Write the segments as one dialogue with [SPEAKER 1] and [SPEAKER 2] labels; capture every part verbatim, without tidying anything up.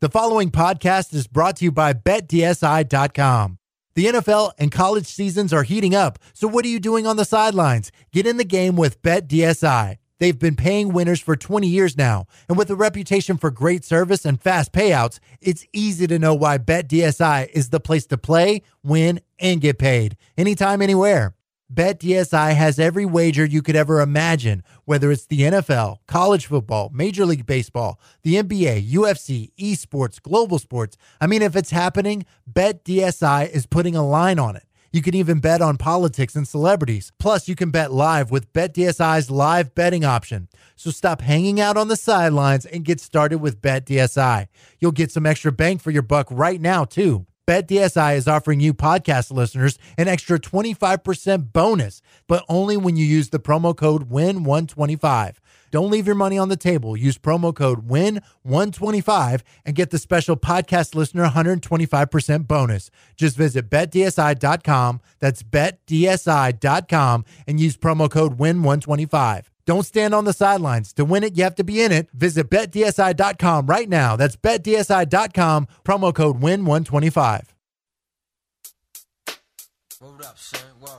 [SPEAKER 1] The following podcast is brought to you by Bet D S I dot com. The N F L and college seasons are heating up, so what are you doing on the sidelines? Get in the game with Bet D S I. They've been paying winners for twenty years now, and with a reputation for great service and fast payouts, it's easy to know why Bet D S I is the place to play, win, and get paid. Anytime, anywhere. Bet D S I has every wager you could ever imagine, whether it's the N F L, college football, Major League Baseball, the N B A, U F C, esports, global sports. I mean, if it's happening, Bet D S I is putting a line on it. You can even bet on politics and celebrities. Plus, you can bet live with Bet D S I's live betting option. So stop hanging out on the sidelines and get started with Bet D S I. You'll get some extra bang for your buck right now, too. Bet D S I is offering you podcast listeners an extra twenty-five percent bonus, but only when you use the promo code W I N one twenty-five. Don't leave your money on the table. Use promo code W I N one twenty-five and get the special podcast listener one hundred twenty-five percent bonus. Just visit Bet D S I dot com. That's Bet D S I dot com and use promo code W I N one twenty-five. Don't stand on the sidelines. To win it, you have to be in it. Visit Bet D S I dot com right now. That's Bet D S I dot com, promo code W I N one twenty-five.
[SPEAKER 2] Word up, son. Word.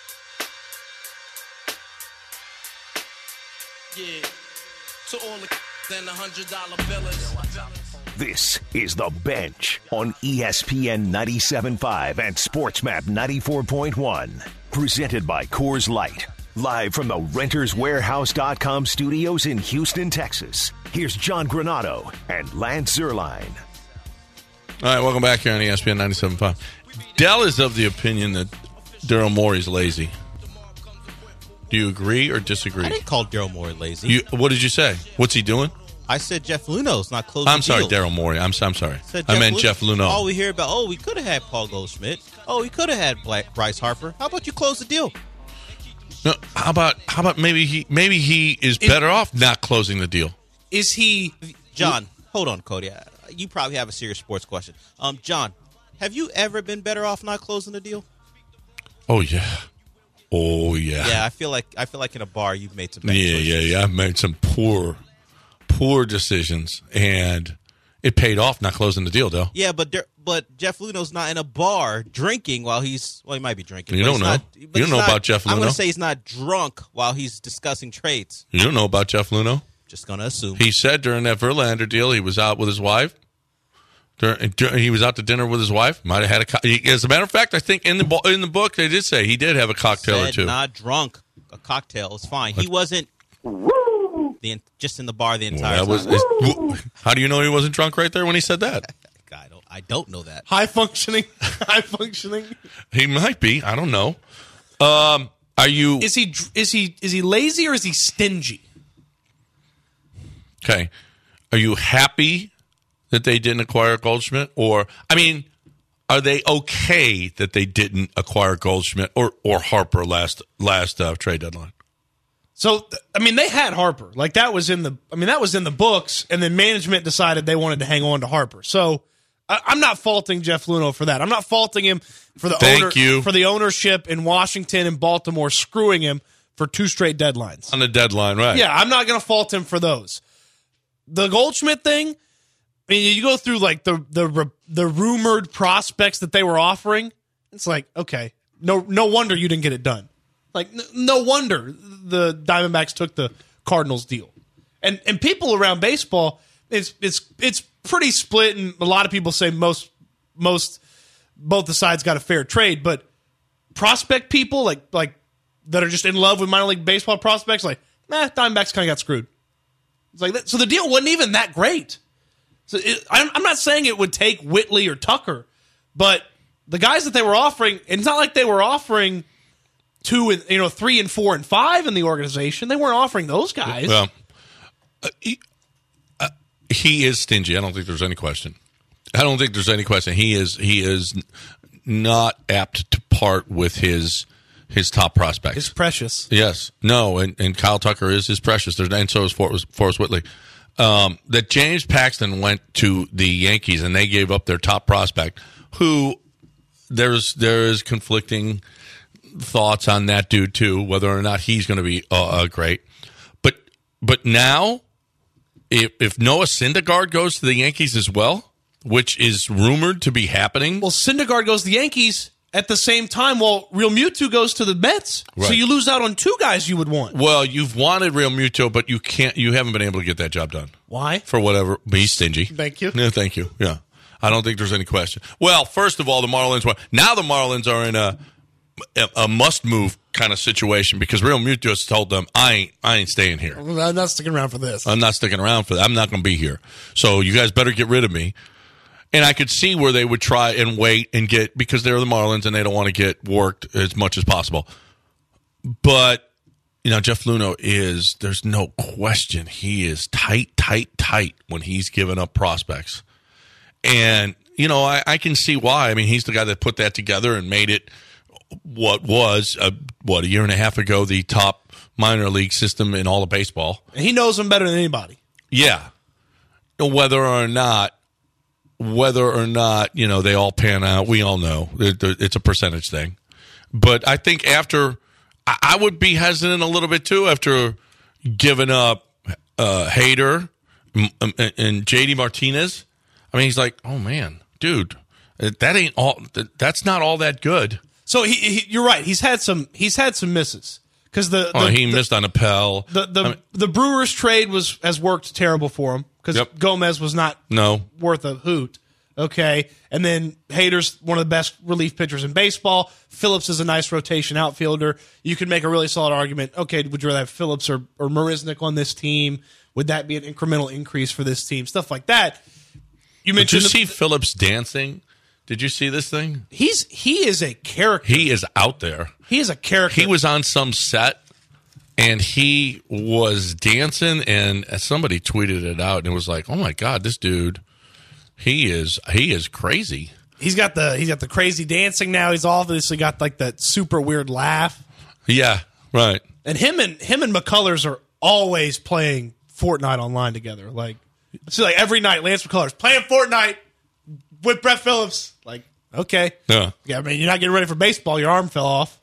[SPEAKER 2] Yeah. To all the then the hundred dollar billers.
[SPEAKER 3] This is The Bench on E S P N ninety-seven point five and SportsMap ninety-four point one. Presented by Coors Light. Live from the Renters Warehouse dot com studios in Houston, Texas. Here's John Granado and Lance Zierlein.
[SPEAKER 4] All right, welcome back here on E S P N ninety-seven point five. Dell is of the opinion that Daryl Morey's lazy. Do you agree or disagree?
[SPEAKER 5] I didn't call Daryl Morey lazy.
[SPEAKER 4] You, what did you say? What's he doing?
[SPEAKER 5] I said Jeff Luno's not closing
[SPEAKER 4] I'm sorry,
[SPEAKER 5] deals.
[SPEAKER 4] Daryl Morey. I'm, I'm sorry.
[SPEAKER 5] I,
[SPEAKER 4] I meant
[SPEAKER 5] Lu-
[SPEAKER 4] Jeff Luno.
[SPEAKER 5] All we hear about, oh, we could have had Paul Goldschmidt. Oh, we could have had Black Bryce Harper. How about you close the deal?
[SPEAKER 4] No, how about how about maybe he maybe he is better off not closing the deal?
[SPEAKER 6] Is he
[SPEAKER 5] John? Hold on, Cody. You probably have a serious sports question. Um, John, have you ever been better off not closing the deal?
[SPEAKER 4] Oh yeah, oh yeah.
[SPEAKER 5] Yeah, I feel like I feel like in a bar you've made some bad
[SPEAKER 4] Yeah,
[SPEAKER 5] choices.
[SPEAKER 4] yeah, yeah. I've made some poor, poor decisions, and it paid off not closing the deal, though.
[SPEAKER 5] Yeah, but there, but Jeff Luno's not in a bar drinking while he's well, he might be drinking.
[SPEAKER 4] You
[SPEAKER 5] but
[SPEAKER 4] don't
[SPEAKER 5] he's
[SPEAKER 4] know.
[SPEAKER 5] Not,
[SPEAKER 4] You
[SPEAKER 5] but
[SPEAKER 4] don't
[SPEAKER 5] he's
[SPEAKER 4] know
[SPEAKER 5] not-
[SPEAKER 4] about Jeff
[SPEAKER 5] I'm going
[SPEAKER 4] Luno?
[SPEAKER 5] to say he's not drunk while he's discussing trades.
[SPEAKER 4] You don't know about Jeff Luno?
[SPEAKER 5] Just going to assume.
[SPEAKER 4] He said during that Verlander deal, he was out with his wife. During, during, he was out to dinner with his wife. Might have had a. Co- As a matter of fact, I think in the bo- in the book they did say he did have a cocktail
[SPEAKER 5] Said
[SPEAKER 4] or two.
[SPEAKER 5] Not drunk. A cocktail is fine. He wasn't the just in the bar the entire
[SPEAKER 4] That was.
[SPEAKER 5] time.
[SPEAKER 4] is- how do you know he wasn't drunk right there when he said that?
[SPEAKER 5] I don't. I don't know that.
[SPEAKER 6] high functioning? High functioning.
[SPEAKER 4] He might be. I don't know. Um, are you
[SPEAKER 6] Is he is he is he lazy or is he stingy?
[SPEAKER 4] okay? Are you happy that they didn't acquire Goldschmidt, or I mean, are they okay that they didn't acquire Goldschmidt or or Harper last last uh, trade deadline?
[SPEAKER 6] So I mean, they had Harper. Like that was in the. I mean, that was in the books, and then management decided they wanted to hang on to Harper. So I, I'm not faulting Jeff Luno for that. I'm not faulting him for the
[SPEAKER 4] Thank
[SPEAKER 6] owner,
[SPEAKER 4] you.
[SPEAKER 6] for the ownership in Washington and Baltimore screwing him for two straight deadlines.
[SPEAKER 4] On the deadline, right?
[SPEAKER 6] Yeah, I'm not going to fault him for those. The Goldschmidt thing. I mean, you go through like the the the rumored prospects that they were offering. It's like, okay, no no wonder you didn't get it done. Like, n- no wonder the Diamondbacks took the Cardinals deal. And and people around baseball, it's it's it's pretty split, and a lot of people say most most both the sides got a fair trade, but prospect people like like that are just in love with minor league baseball prospects, like, nah, Diamondbacks kind of got screwed. It's like that, so the deal wasn't even that great. So it, I'm, I'm not saying it would take Whitley or Tucker, but the guys that they were offering, it's not like they were offering two and you know three and four and five in the organization. They weren't offering those guys.
[SPEAKER 4] Well, uh, he, uh, he is stingy. I don't think there's any question. I don't think there's any question. He is he is not apt to part with his his top prospects.
[SPEAKER 6] It's precious.
[SPEAKER 4] Yes, no, and, and Kyle Tucker is his precious. There's and so is Forrest, Forrest Whitley. Um, that James Paxton went to the Yankees and they gave up their top prospect, who there's there is conflicting thoughts on that dude too, whether or not he's going to be uh, uh, great. But but now if, if Noah Syndergaard goes to the Yankees as well, which is rumored to be happening.
[SPEAKER 6] Well, Syndergaard goes to the Yankees at the same time while Real Muto goes to the Mets.
[SPEAKER 4] Right.
[SPEAKER 6] So you lose out on two guys you would want.
[SPEAKER 4] Well, you've wanted Real Muto, but you can't. You haven't been able to get that job done.
[SPEAKER 6] Why?
[SPEAKER 4] For whatever. He's stingy.
[SPEAKER 6] Thank you.
[SPEAKER 4] No, thank you. Yeah. I don't think there's any question. Well, first of all, the Marlins were. Now the Marlins are in a a must-move kind of situation because Real Muto has told them, I ain't, I ain't staying here.
[SPEAKER 6] I'm not sticking around for this.
[SPEAKER 4] I'm not sticking around for that. I'm not going to be here. So you guys better get rid of me. And I could see where they would try and wait and get, because they're the Marlins and they don't want to get worked as much as possible. But, you know, Jeff Luhnow is, there's no question, he is tight, tight, tight when he's giving up prospects. And, you know, I, I can see why. I mean, he's the guy that put that together and made it what was, a, what, a year and a half ago, the top minor league system in all of baseball.
[SPEAKER 6] And he knows them better than anybody.
[SPEAKER 4] Yeah. Whether or not, whether or not, you know, they all pan out, we all know. It's a percentage thing. But I think after, I would be hesitant a little bit too after giving up uh, Hader and J D Martinez. I mean, he's like, oh, man, dude, that ain't all, that's not all that good.
[SPEAKER 6] So he, he, you're right. He's had some. He's had some misses because the, the
[SPEAKER 4] oh he
[SPEAKER 6] the,
[SPEAKER 4] missed on a Pell.
[SPEAKER 6] The the,
[SPEAKER 4] I mean,
[SPEAKER 6] the Brewers trade was has worked terrible for him because
[SPEAKER 4] yep.
[SPEAKER 6] Gomez was not
[SPEAKER 4] no
[SPEAKER 6] worth a hoot. Okay, and then Hader's one of the best relief pitchers in baseball. Phillips is a nice rotation outfielder. You could make a really solid argument. Okay, would you rather have Phillips or or Marisnick on this team? Would that be an incremental increase for this team? Stuff like that. You mentioned.
[SPEAKER 4] Did you
[SPEAKER 6] the,
[SPEAKER 4] see Phillips dancing? Did you see this thing?
[SPEAKER 6] He's he is a character.
[SPEAKER 4] He is out there.
[SPEAKER 6] He is a character.
[SPEAKER 4] He was on some set, and he was dancing, and somebody tweeted it out, and it was like, "Oh my God, this dude, he is he is crazy."
[SPEAKER 6] He's got the he's got the crazy dancing now. He's obviously got like that super weird laugh.
[SPEAKER 4] Yeah, right.
[SPEAKER 6] And him and him and McCullers are always playing Fortnite online together. Like, see, like every night, Lance McCullers playing Fortnite with Brett Phillips. Like, okay.
[SPEAKER 4] Yeah.
[SPEAKER 6] Yeah, I mean, you're not getting ready for baseball. Your arm fell off.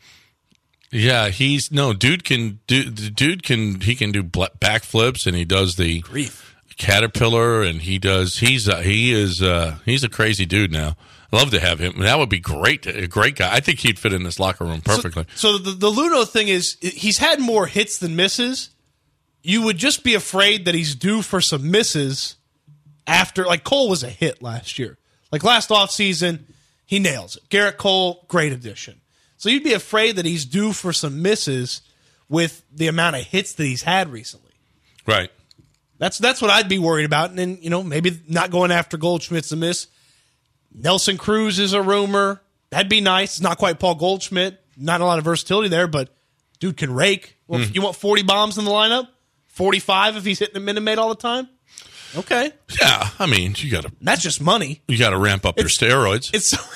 [SPEAKER 4] Yeah, he's no dude can do the dude can he can do backflips and he does the
[SPEAKER 6] Grief.
[SPEAKER 4] caterpillar and he does he's uh, he is uh, he's a crazy dude now. I'd love to have him. That would be great. A great guy. I think he'd fit in this locker room perfectly.
[SPEAKER 6] So, so the the Luhnow thing is he's had more hits than misses. You would just be afraid that he's due for some misses after, like Cole was a hit last year. Like last offseason, he nails it. Garrett Cole, great addition. So you'd be afraid that he's due for some misses with the amount of hits that he's had recently.
[SPEAKER 4] Right.
[SPEAKER 6] That's that's what I'd be worried about. And then, you know, maybe not going after Goldschmidt's a miss. Nelson Cruz is a rumor. That'd be nice. It's not quite Paul Goldschmidt. Not a lot of versatility there, but dude can rake. Well, mm. You want forty bombs in the lineup? forty-five if he's hitting a Minute Maid all the time? Okay.
[SPEAKER 4] Yeah, I mean, you got to.
[SPEAKER 6] That's just money.
[SPEAKER 4] You got to ramp up
[SPEAKER 6] it's,
[SPEAKER 4] your steroids.
[SPEAKER 6] It's so.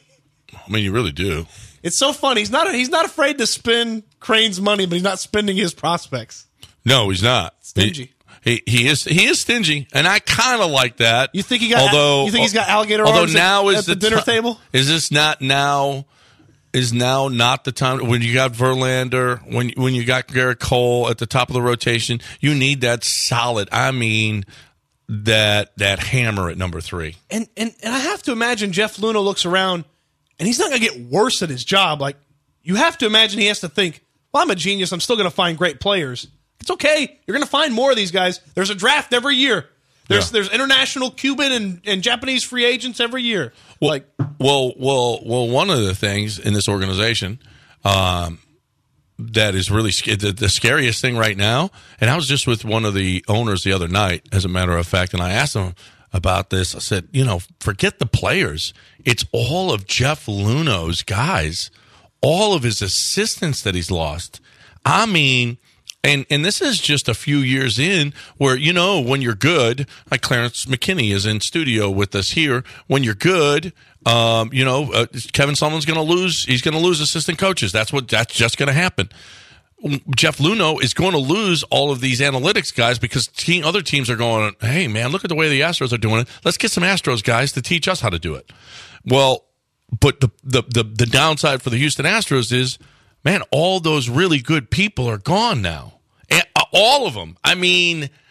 [SPEAKER 4] I mean, you really do.
[SPEAKER 6] It's so funny. He's not. He's not afraid to spend Crane's money, but he's not spending his prospects.
[SPEAKER 4] No, he's not.
[SPEAKER 6] Stingy.
[SPEAKER 4] He he, he is he is stingy, and I kind of like that.
[SPEAKER 6] You think he got?
[SPEAKER 4] Although
[SPEAKER 6] you think he's got alligator
[SPEAKER 4] although
[SPEAKER 6] arms
[SPEAKER 4] now
[SPEAKER 6] at,
[SPEAKER 4] is
[SPEAKER 6] at the,
[SPEAKER 4] the
[SPEAKER 6] dinner
[SPEAKER 4] t-
[SPEAKER 6] table?
[SPEAKER 4] Is this not now? Is now not the time when you got Verlander, when when you got Garrett Cole at the top of the rotation? You need that solid. I mean, that that hammer at number three.
[SPEAKER 6] And and and I have to imagine Jeff Luhnow looks around, and he's not going to get worse at his job. Like you have to imagine he has to think, well, I'm a genius. I'm still going to find great players. It's okay. You're going to find more of these guys. There's a draft every year. There's yeah. there's international Cuban and, and Japanese free agents every year.
[SPEAKER 4] Well,
[SPEAKER 6] like,
[SPEAKER 4] well, well, well. One of the things in this organization um, that is really the, the scariest thing right now, and I was just with one of the owners the other night, as a matter of fact, and I asked him about this. I said, you know, forget the players. It's all of Jeff Luhnow's guys, all of his assistants that he's lost. I mean. And and this is just a few years in where, you know, when you're good, like Clarence McKinney is in studio with us here. When you're good, um, you know, uh, Kevin Sullivan's going to lose. He's going to lose assistant coaches. That's what that's just going to happen. Jeff Luhnow is going to lose all of these analytics guys because team, other teams are going, hey, man, look at the way the Astros are doing it. Let's get some Astros guys to teach us how to do it. Well, but the the the, the downside for the Houston Astros is, man, all those really good people are gone now. And all of them. I mean,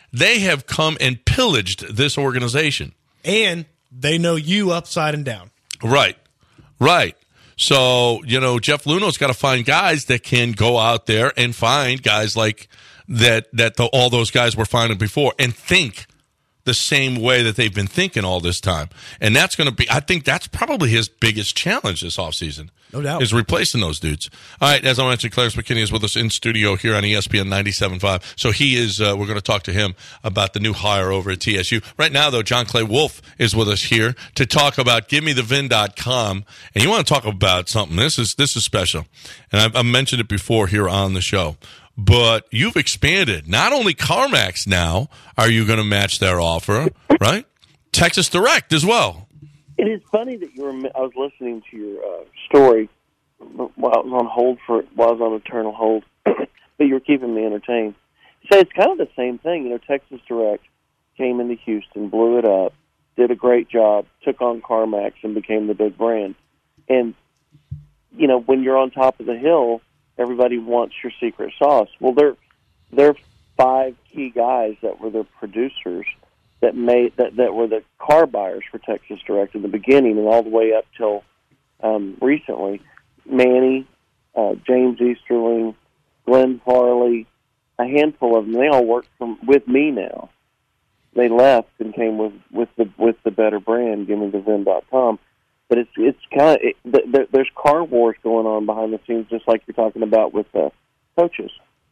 [SPEAKER 4] They have come and pillaged this organization.
[SPEAKER 6] And they know you upside and down.
[SPEAKER 4] Right, right. So, you know, Jeff Luno's got to find guys that can go out there and find guys like that, that the, all those guys were finding before and think the same way that they've been thinking all this time. And that's going to be, I think that's probably his biggest challenge this offseason.
[SPEAKER 6] No doubt.
[SPEAKER 4] Is replacing those dudes. All right, as I mentioned, Clarence McKinney is with us in studio here on E S P N ninety-seven point five. So he is, uh, we're going to talk to him about the new hire over at T S U. Right now, though, John Clay Wolf is with us here to talk about give me the vin dot com. And you want to talk about something. This is this is special. And I've, I've mentioned it before here on the show. But you've expanded. Not only CarMax now are you going to match their offer, right? Texas Direct as well.
[SPEAKER 7] It is funny that you were. I was listening to your uh, story while I was on hold for while I was on eternal hold, but you were keeping me entertained. So it's kind of the same thing, you know. Texas Direct came into Houston, blew it up, did a great job, took on CarMax, and became the big brand. And you know, when you're on top of the hill, everybody wants your secret sauce. Well, they're they're five key guys that were the producers. That made that, that were the car buyers for Texas Direct in the beginning and all the way up till um, recently. Manny, uh, James Easterling, Glenn Farley, a handful of them. They all work from with me now. They left and came with, with the with the better brand, give me the vin dot com. But it's it's kind of it, th- there's car wars going on behind the scenes, just like you're talking about with uh, coaches.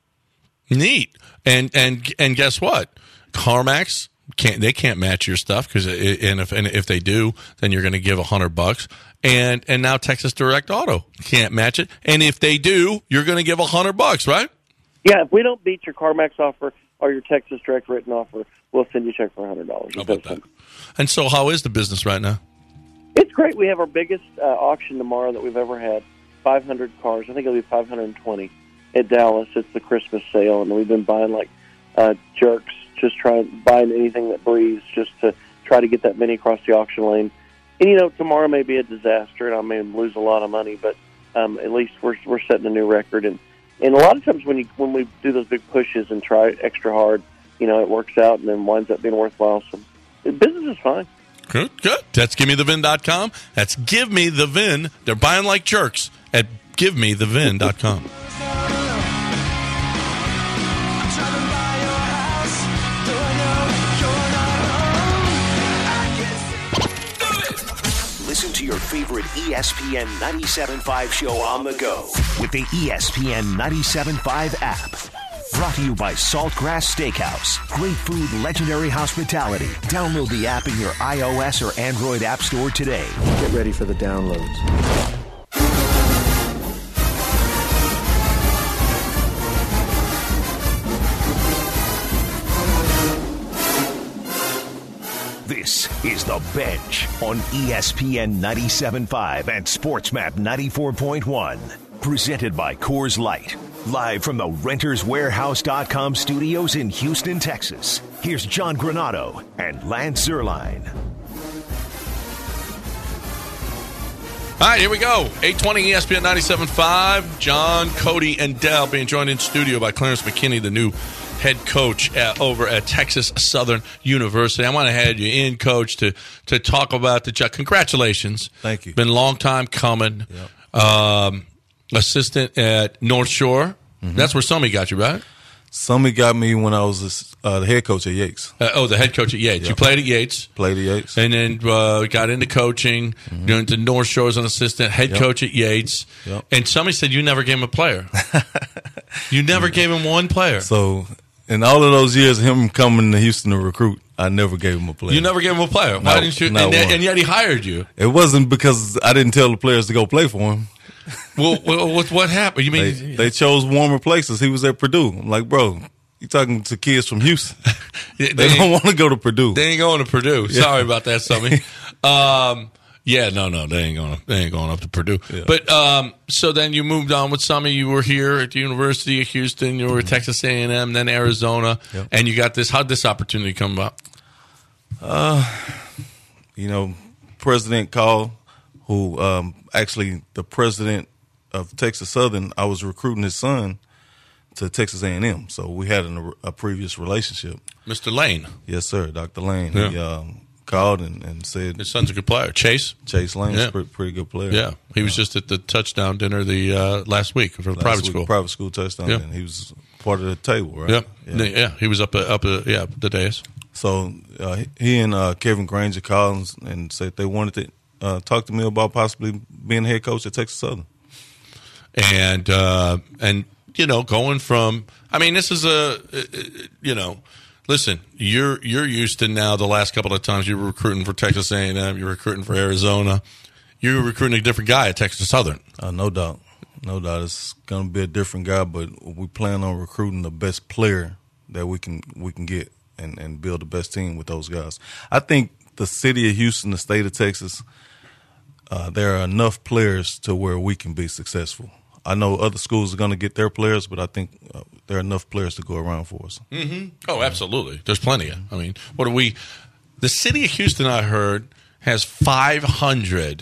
[SPEAKER 4] Neat, and and and guess what, CarMax. Can't they can't match your stuff because and if and if they do, then you're going to give a hundred bucks. And and now Texas Direct Auto can't match it. And if they do, you're going to give a hundred bucks, right?
[SPEAKER 7] Yeah, if we don't beat your CarMax offer or your Texas Direct written offer, we'll send you a check for a hundred dollars.
[SPEAKER 4] How about that? And so, how is the business right now?
[SPEAKER 7] It's great. We have our biggest uh, auction tomorrow that we've ever had. Five hundred cars. I think it'll be five hundred and twenty at Dallas. It's the Christmas sale, and we've been buying like uh, jerks. Just trying buying anything that breathes, just to try to get that many across the auction lane. And you know, tomorrow may be a disaster, and I may lose a lot of money, but um, at least we're we're setting a new record. And, and a lot of times when you when we do those big pushes and try extra hard, you know, it works out and then winds up being worthwhile. So business is fine.
[SPEAKER 4] Good, good. That's give me the vin dot com. That's give me the vin. They're buying like jerks at give me the vin dot com.
[SPEAKER 3] Listen to your favorite E S P N ninety-seven point five show on the go with the E S P N ninety-seven point five app. Brought to you by Saltgrass Steakhouse. Great food, legendary hospitality. Download the app in your iOS or Android app store today.
[SPEAKER 8] Get ready for the downloads.
[SPEAKER 3] This is The Bench on E S P N ninety-seven point five and SportsMap ninety-four point one. Presented by Coors Light. Live from the Renters Warehouse dot com studios in Houston, Texas. Here's John Granado and Lance Zierlein.
[SPEAKER 4] All right, here we go. eight twenty E S P N ninety-seven point five. John, Cody, and Dell being joined in studio by Clarence McKinney, the new head coach at, over at Texas Southern University. I want to have you in, Coach, to to talk about the job. Congratulations.
[SPEAKER 9] Thank you.
[SPEAKER 4] Been a long time coming. Yep. Um, assistant at North Shore. Mm-hmm. That's where Summy got you, right?
[SPEAKER 9] Summy got me when I was uh, the head coach at Yates.
[SPEAKER 4] Uh, oh, the head coach at Yates. Yep. You played at Yates.
[SPEAKER 9] Played at Yates.
[SPEAKER 4] And then uh, got into coaching, mm-hmm. went to North Shore as an assistant, head yep. coach at Yates. Yep. And somebody said you never gave him a player. You never gave him one player.
[SPEAKER 9] So in all of those years, him coming to Houston to recruit, I never gave him a player.
[SPEAKER 4] You never gave him a player? Why
[SPEAKER 9] no,
[SPEAKER 4] didn't you? And, and yet he hired you.
[SPEAKER 9] It wasn't because I didn't tell the players to go play for him.
[SPEAKER 4] Well, well what, what happened? You mean
[SPEAKER 9] they, they chose warmer places? He was at Purdue. I'm like, bro, you talking to kids from Houston? they, they don't want to go to Purdue.
[SPEAKER 4] They ain't going to Purdue. Yeah. Sorry about that, Summy. um, yeah, no, no, they ain't going. They ain't going up to Purdue. Yeah. But um, so then you moved on with Summy. You were here at the University of Houston. You were at Texas A and M, then Arizona, yep. and you got this. How'd this opportunity come about?
[SPEAKER 9] Uh, you know, President called. Who um, actually the president of Texas Southern, I was recruiting his son to Texas A and M. So we had an, a previous relationship.
[SPEAKER 4] Mister Lane.
[SPEAKER 9] Yes, sir, Doctor Lane.
[SPEAKER 4] Yeah.
[SPEAKER 9] He um, called and, and said
[SPEAKER 4] his son's a good player. Chase.
[SPEAKER 9] Chase Lane's
[SPEAKER 4] Yeah.
[SPEAKER 9] a pretty, pretty good player.
[SPEAKER 4] Yeah, he was just at the touchdown dinner the uh, last week for the
[SPEAKER 9] Last
[SPEAKER 4] private
[SPEAKER 9] week,
[SPEAKER 4] school.
[SPEAKER 9] Private school touchdown.
[SPEAKER 4] Yeah.
[SPEAKER 9] And he was part of the table, right?
[SPEAKER 4] Yep. Yeah. yeah, he was up uh, up uh, yeah the dais.
[SPEAKER 9] So uh, he and uh, Kevin Granger called and said they wanted to uh, talk to me about possibly being head coach at Texas Southern.
[SPEAKER 4] And uh, and you know, going from I mean, this is a uh, you know, listen, you're you're used to now the last couple of times you were recruiting for Texas A and M, you're recruiting for Arizona, you're recruiting a different guy at Texas Southern.
[SPEAKER 9] Uh, no doubt, no doubt, it's going to be a different guy, but we plan on recruiting the best player that we can we can get and, and build the best team with those guys. I think the city of Houston, the state of Texas, uh, there are enough players to where we can be successful. I know other schools are going to get their players, but I think uh, there are enough players to go around for us.
[SPEAKER 4] Mm-hmm. Oh, absolutely. There's plenty of. I mean, what do we? The city of Houston, I heard, has five hundred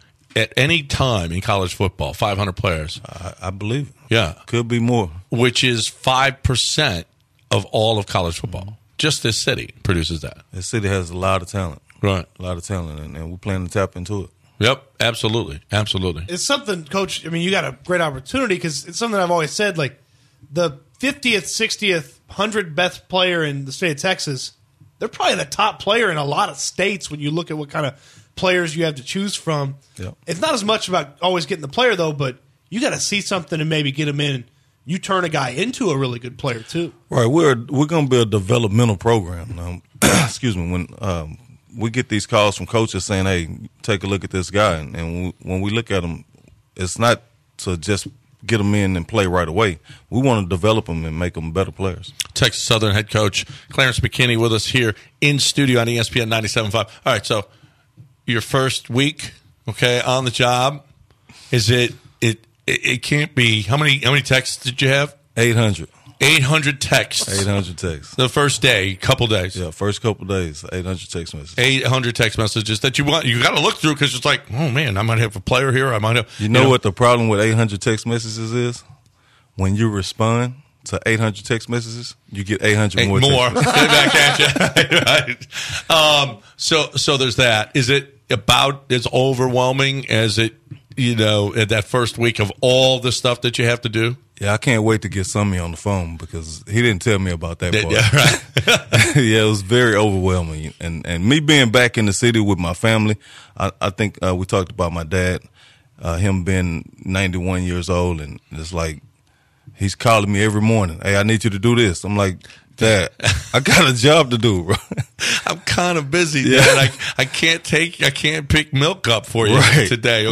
[SPEAKER 4] at any time in college football. five hundred players.
[SPEAKER 9] I, I believe it.
[SPEAKER 4] Yeah,
[SPEAKER 9] could be more.
[SPEAKER 4] Which is five percent of all of college football. Mm-hmm. Just this city produces that.
[SPEAKER 9] This city has a lot of talent.
[SPEAKER 4] Right,
[SPEAKER 9] a lot of talent, and, and we plan to tap into it.
[SPEAKER 4] Yep, absolutely, absolutely.
[SPEAKER 6] It's something, Coach. I mean, you got a great opportunity because it's something I've always said. Like the fiftieth, sixtieth, hundredth best player in the state of Texas, they're probably the top player in a lot of states when you look at what kind of players you have to choose from.
[SPEAKER 9] Yep.
[SPEAKER 6] It's not as much about always getting the player though, but you got to see something and maybe get them in. You turn a guy into a really good player too.
[SPEAKER 9] Right. We're we're going to be a developmental program now. Excuse me. When um, we get these calls from coaches saying, "Hey, take a look at this guy," and, and when, we, when we look at him, it's not to just get them in and play right away. We want to develop them and make them better players.
[SPEAKER 4] Texas Southern head coach Clarence McKinney with us here in studio on E S P N ninety-seven point five. All right, so your first week, okay, on the job, is it it it, it can't be how many how many texts did you have?
[SPEAKER 9] Eight hundred.
[SPEAKER 4] Eight hundred texts.
[SPEAKER 9] Eight hundred texts.
[SPEAKER 4] The first day, couple days.
[SPEAKER 9] Yeah, first couple days. Eight hundred text messages.
[SPEAKER 4] Eight hundred text messages that you want. You got to look through because it's like, oh man, I might have a player here. I might have.
[SPEAKER 9] You know, you know what the problem with eight hundred text messages is? When you respond to eight hundred text messages, you get eight hundred
[SPEAKER 4] Eight
[SPEAKER 9] more.
[SPEAKER 4] More. Get back at you. Right. Um, so, so there's that. Is it about as overwhelming as it? You know, at that first week of all the stuff that you have to do.
[SPEAKER 9] Yeah, I can't wait to get Summy on the phone because he didn't tell me about that part.
[SPEAKER 4] Yeah, right.
[SPEAKER 9] Yeah, it was very overwhelming. And and me being back in the city with my family, I, I think uh, we talked about my dad, uh, him being ninety-one years old, and it's like he's calling me every morning. Hey, I need you to do this. I'm like, Dad, I got a job to do, bro.
[SPEAKER 4] I'm kind of busy,
[SPEAKER 9] yeah.
[SPEAKER 4] Dad. I, I can't take, I can't pick milk up for you
[SPEAKER 9] right.
[SPEAKER 4] today, okay?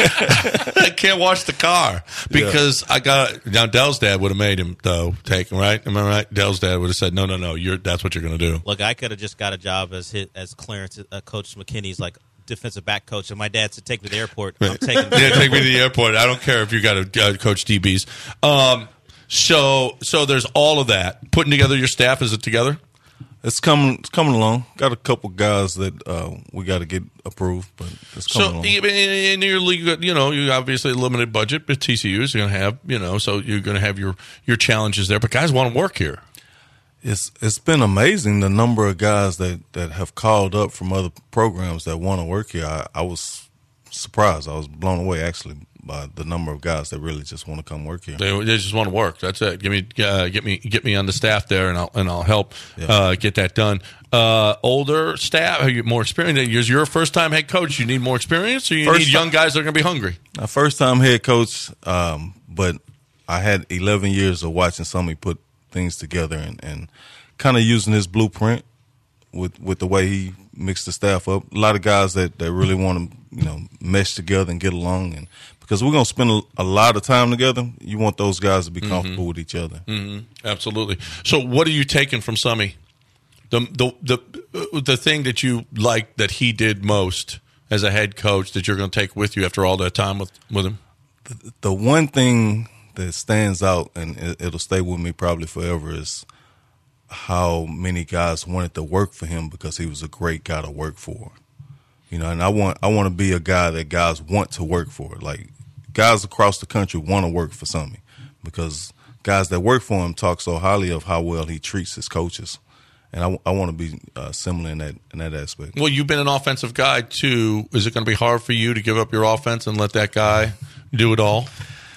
[SPEAKER 4] Right. I can't wash the car because yeah. I got, now Dell's dad would have made him, though, take him, right? Am I right? Dell's dad would have said, no, no, no, you're, that's what you're going to do.
[SPEAKER 5] Look, I could have just got a job as his, as Clarence, uh, Coach McKinney's, like, defensive back coach, and my dad said, take me to the airport. I'm taking
[SPEAKER 4] Yeah, take me to the airport. I don't care if you got to uh, coach D Bs. Um, So, so there's all of that. Putting together your staff, is it together?
[SPEAKER 9] It's coming. It's coming along. Got a couple guys that uh, we got to get approved, but it's coming
[SPEAKER 4] so,
[SPEAKER 9] along.
[SPEAKER 4] So, in your league, you know, you obviously a limited budget, but T C U's you're going to have, you know, so you're going to have your your challenges there. But guys want to work here.
[SPEAKER 9] It's it's been amazing the number of guys that, that have called up from other programs that want to work here. I, I was surprised. I was blown away actually. By the number of guys that really just want to come work here.
[SPEAKER 4] They, they just want to work. That's it. Give me, uh, get me, get me on the staff there, and I'll and I'll help yeah. uh, get that done. Uh, older staff, are you more experienced? Is your first time head coach? You need more experience, or you first need young guys that are going to be hungry?
[SPEAKER 9] My first time head coach, um, but I had eleven years of watching somebody put things together and, and kind of using his blueprint with with the way he mixed the staff up. A lot of guys that, that really want to you know mesh together and get along and. Because we're going to spend a, a lot of time together, you want those guys to be comfortable mm-hmm. with each other.
[SPEAKER 4] Mm-hmm. Absolutely. So what are you taking from Summy? The, the the the thing that you like that he did most as a head coach that you're going to take with you after all that time with, with him?
[SPEAKER 9] The, the one thing that stands out, and it, it'll stay with me probably forever, is how many guys wanted to work for him because he was a great guy to work for. You know, and I want I want to be a guy that guys want to work for. Like, guys across the country want to work for Summy because guys that work for him talk so highly of how well he treats his coaches. And I, I want to be uh, similar in that in that aspect.
[SPEAKER 4] Well, you've been an offensive guy, too. Is it going to be hard for you to give up your offense and let that guy do it all?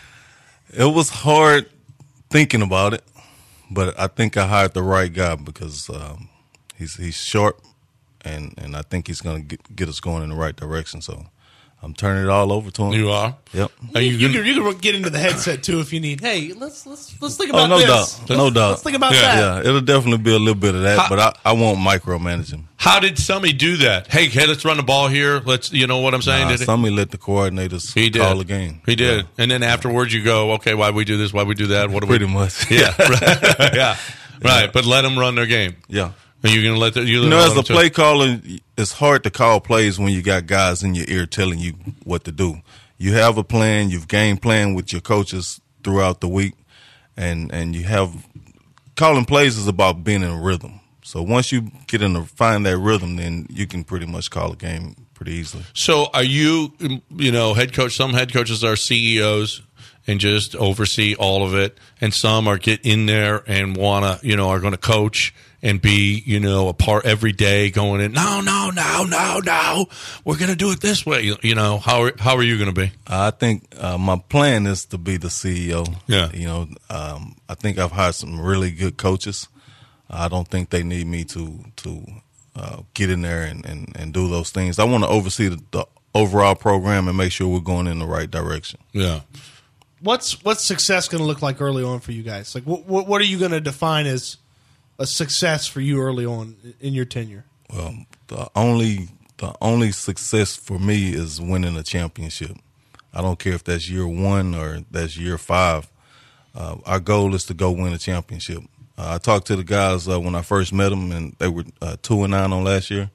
[SPEAKER 9] It was hard thinking about it, but I think I hired the right guy because um, he's he's sharp, and, and I think he's going to get, get us going in the right direction. So I'm turning it all over to him.
[SPEAKER 4] You are?
[SPEAKER 9] Yep.
[SPEAKER 4] Are you,
[SPEAKER 6] You,
[SPEAKER 4] gonna,
[SPEAKER 6] can, you can get into the headset too if you need. Hey, let's let's let's think about
[SPEAKER 9] Oh, no
[SPEAKER 6] this.
[SPEAKER 9] doubt. No
[SPEAKER 6] Let's-
[SPEAKER 9] doubt.
[SPEAKER 6] Let's think about
[SPEAKER 4] Yeah.
[SPEAKER 6] that.
[SPEAKER 9] Yeah, it'll definitely be a little bit of that,
[SPEAKER 4] How-
[SPEAKER 9] but I, I won't micromanage him.
[SPEAKER 4] how did somebody do that? Hey, hey, let's run the ball here. Let's, you know what I'm saying?
[SPEAKER 9] Nah,
[SPEAKER 4] Did it-
[SPEAKER 9] somebody let the coordinators
[SPEAKER 4] He did.
[SPEAKER 9] call the game.
[SPEAKER 4] He did.
[SPEAKER 9] Yeah.
[SPEAKER 4] And then afterwards you go, okay, why we do this? Why we do that? What do
[SPEAKER 9] Pretty
[SPEAKER 4] we
[SPEAKER 9] much.
[SPEAKER 4] Yeah. Right. yeah. Right. But let them run their game.
[SPEAKER 9] Yeah.
[SPEAKER 4] Are you going to let the, you,
[SPEAKER 9] You know, as
[SPEAKER 4] let
[SPEAKER 9] a
[SPEAKER 4] them
[SPEAKER 9] play caller, it's hard to call plays when you got guys in your ear telling you what to do. You have a plan, you've game plan with your coaches throughout the week, and, and you have calling plays is about being in a rhythm. So once you get in the find that rhythm, then you can pretty much call a game pretty easily.
[SPEAKER 4] So are you, you know, head coach, some head coaches are C E Os and just oversee all of it, and some are get in there and want to, you know, are going to coach and be, you know, a part every day going in, no, no, no, no, no, we're going to do it this way. You, you know, how are, how are you going to be?
[SPEAKER 9] I think uh, my plan is to be the C E O.
[SPEAKER 4] Yeah.
[SPEAKER 9] You know, um, I think I've hired some really good coaches. I don't think they need me to to uh, get in there and, and, and do those things. I want to oversee the, the overall program and make sure we're going in the right direction.
[SPEAKER 4] Yeah.
[SPEAKER 6] What's what's success going to look like early on for you guys? Like, what what, what are you going to define as a success for you early on in your tenure?
[SPEAKER 9] Well, the only the only success for me is winning a championship. I don't care if that's year one or that's year five. Uh, our goal is to go win a championship. Uh, I talked to the guys uh, when I first met them, and they were uh, two and nine on last year,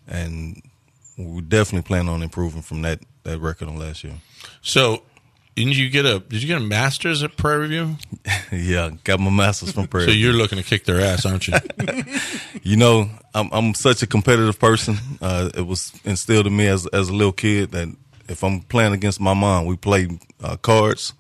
[SPEAKER 9] and we definitely plan on improving from that, that record on last year.
[SPEAKER 4] So, didn't you get a? Did you get a master's at Prairie View?
[SPEAKER 9] Yeah, got my master's from Prairie.
[SPEAKER 4] So you're looking to kick their ass, aren't you?
[SPEAKER 9] You know, I'm I'm such a competitive person. Uh, it was instilled in me as as a little kid that if I'm playing against my mom, we play uh, cards.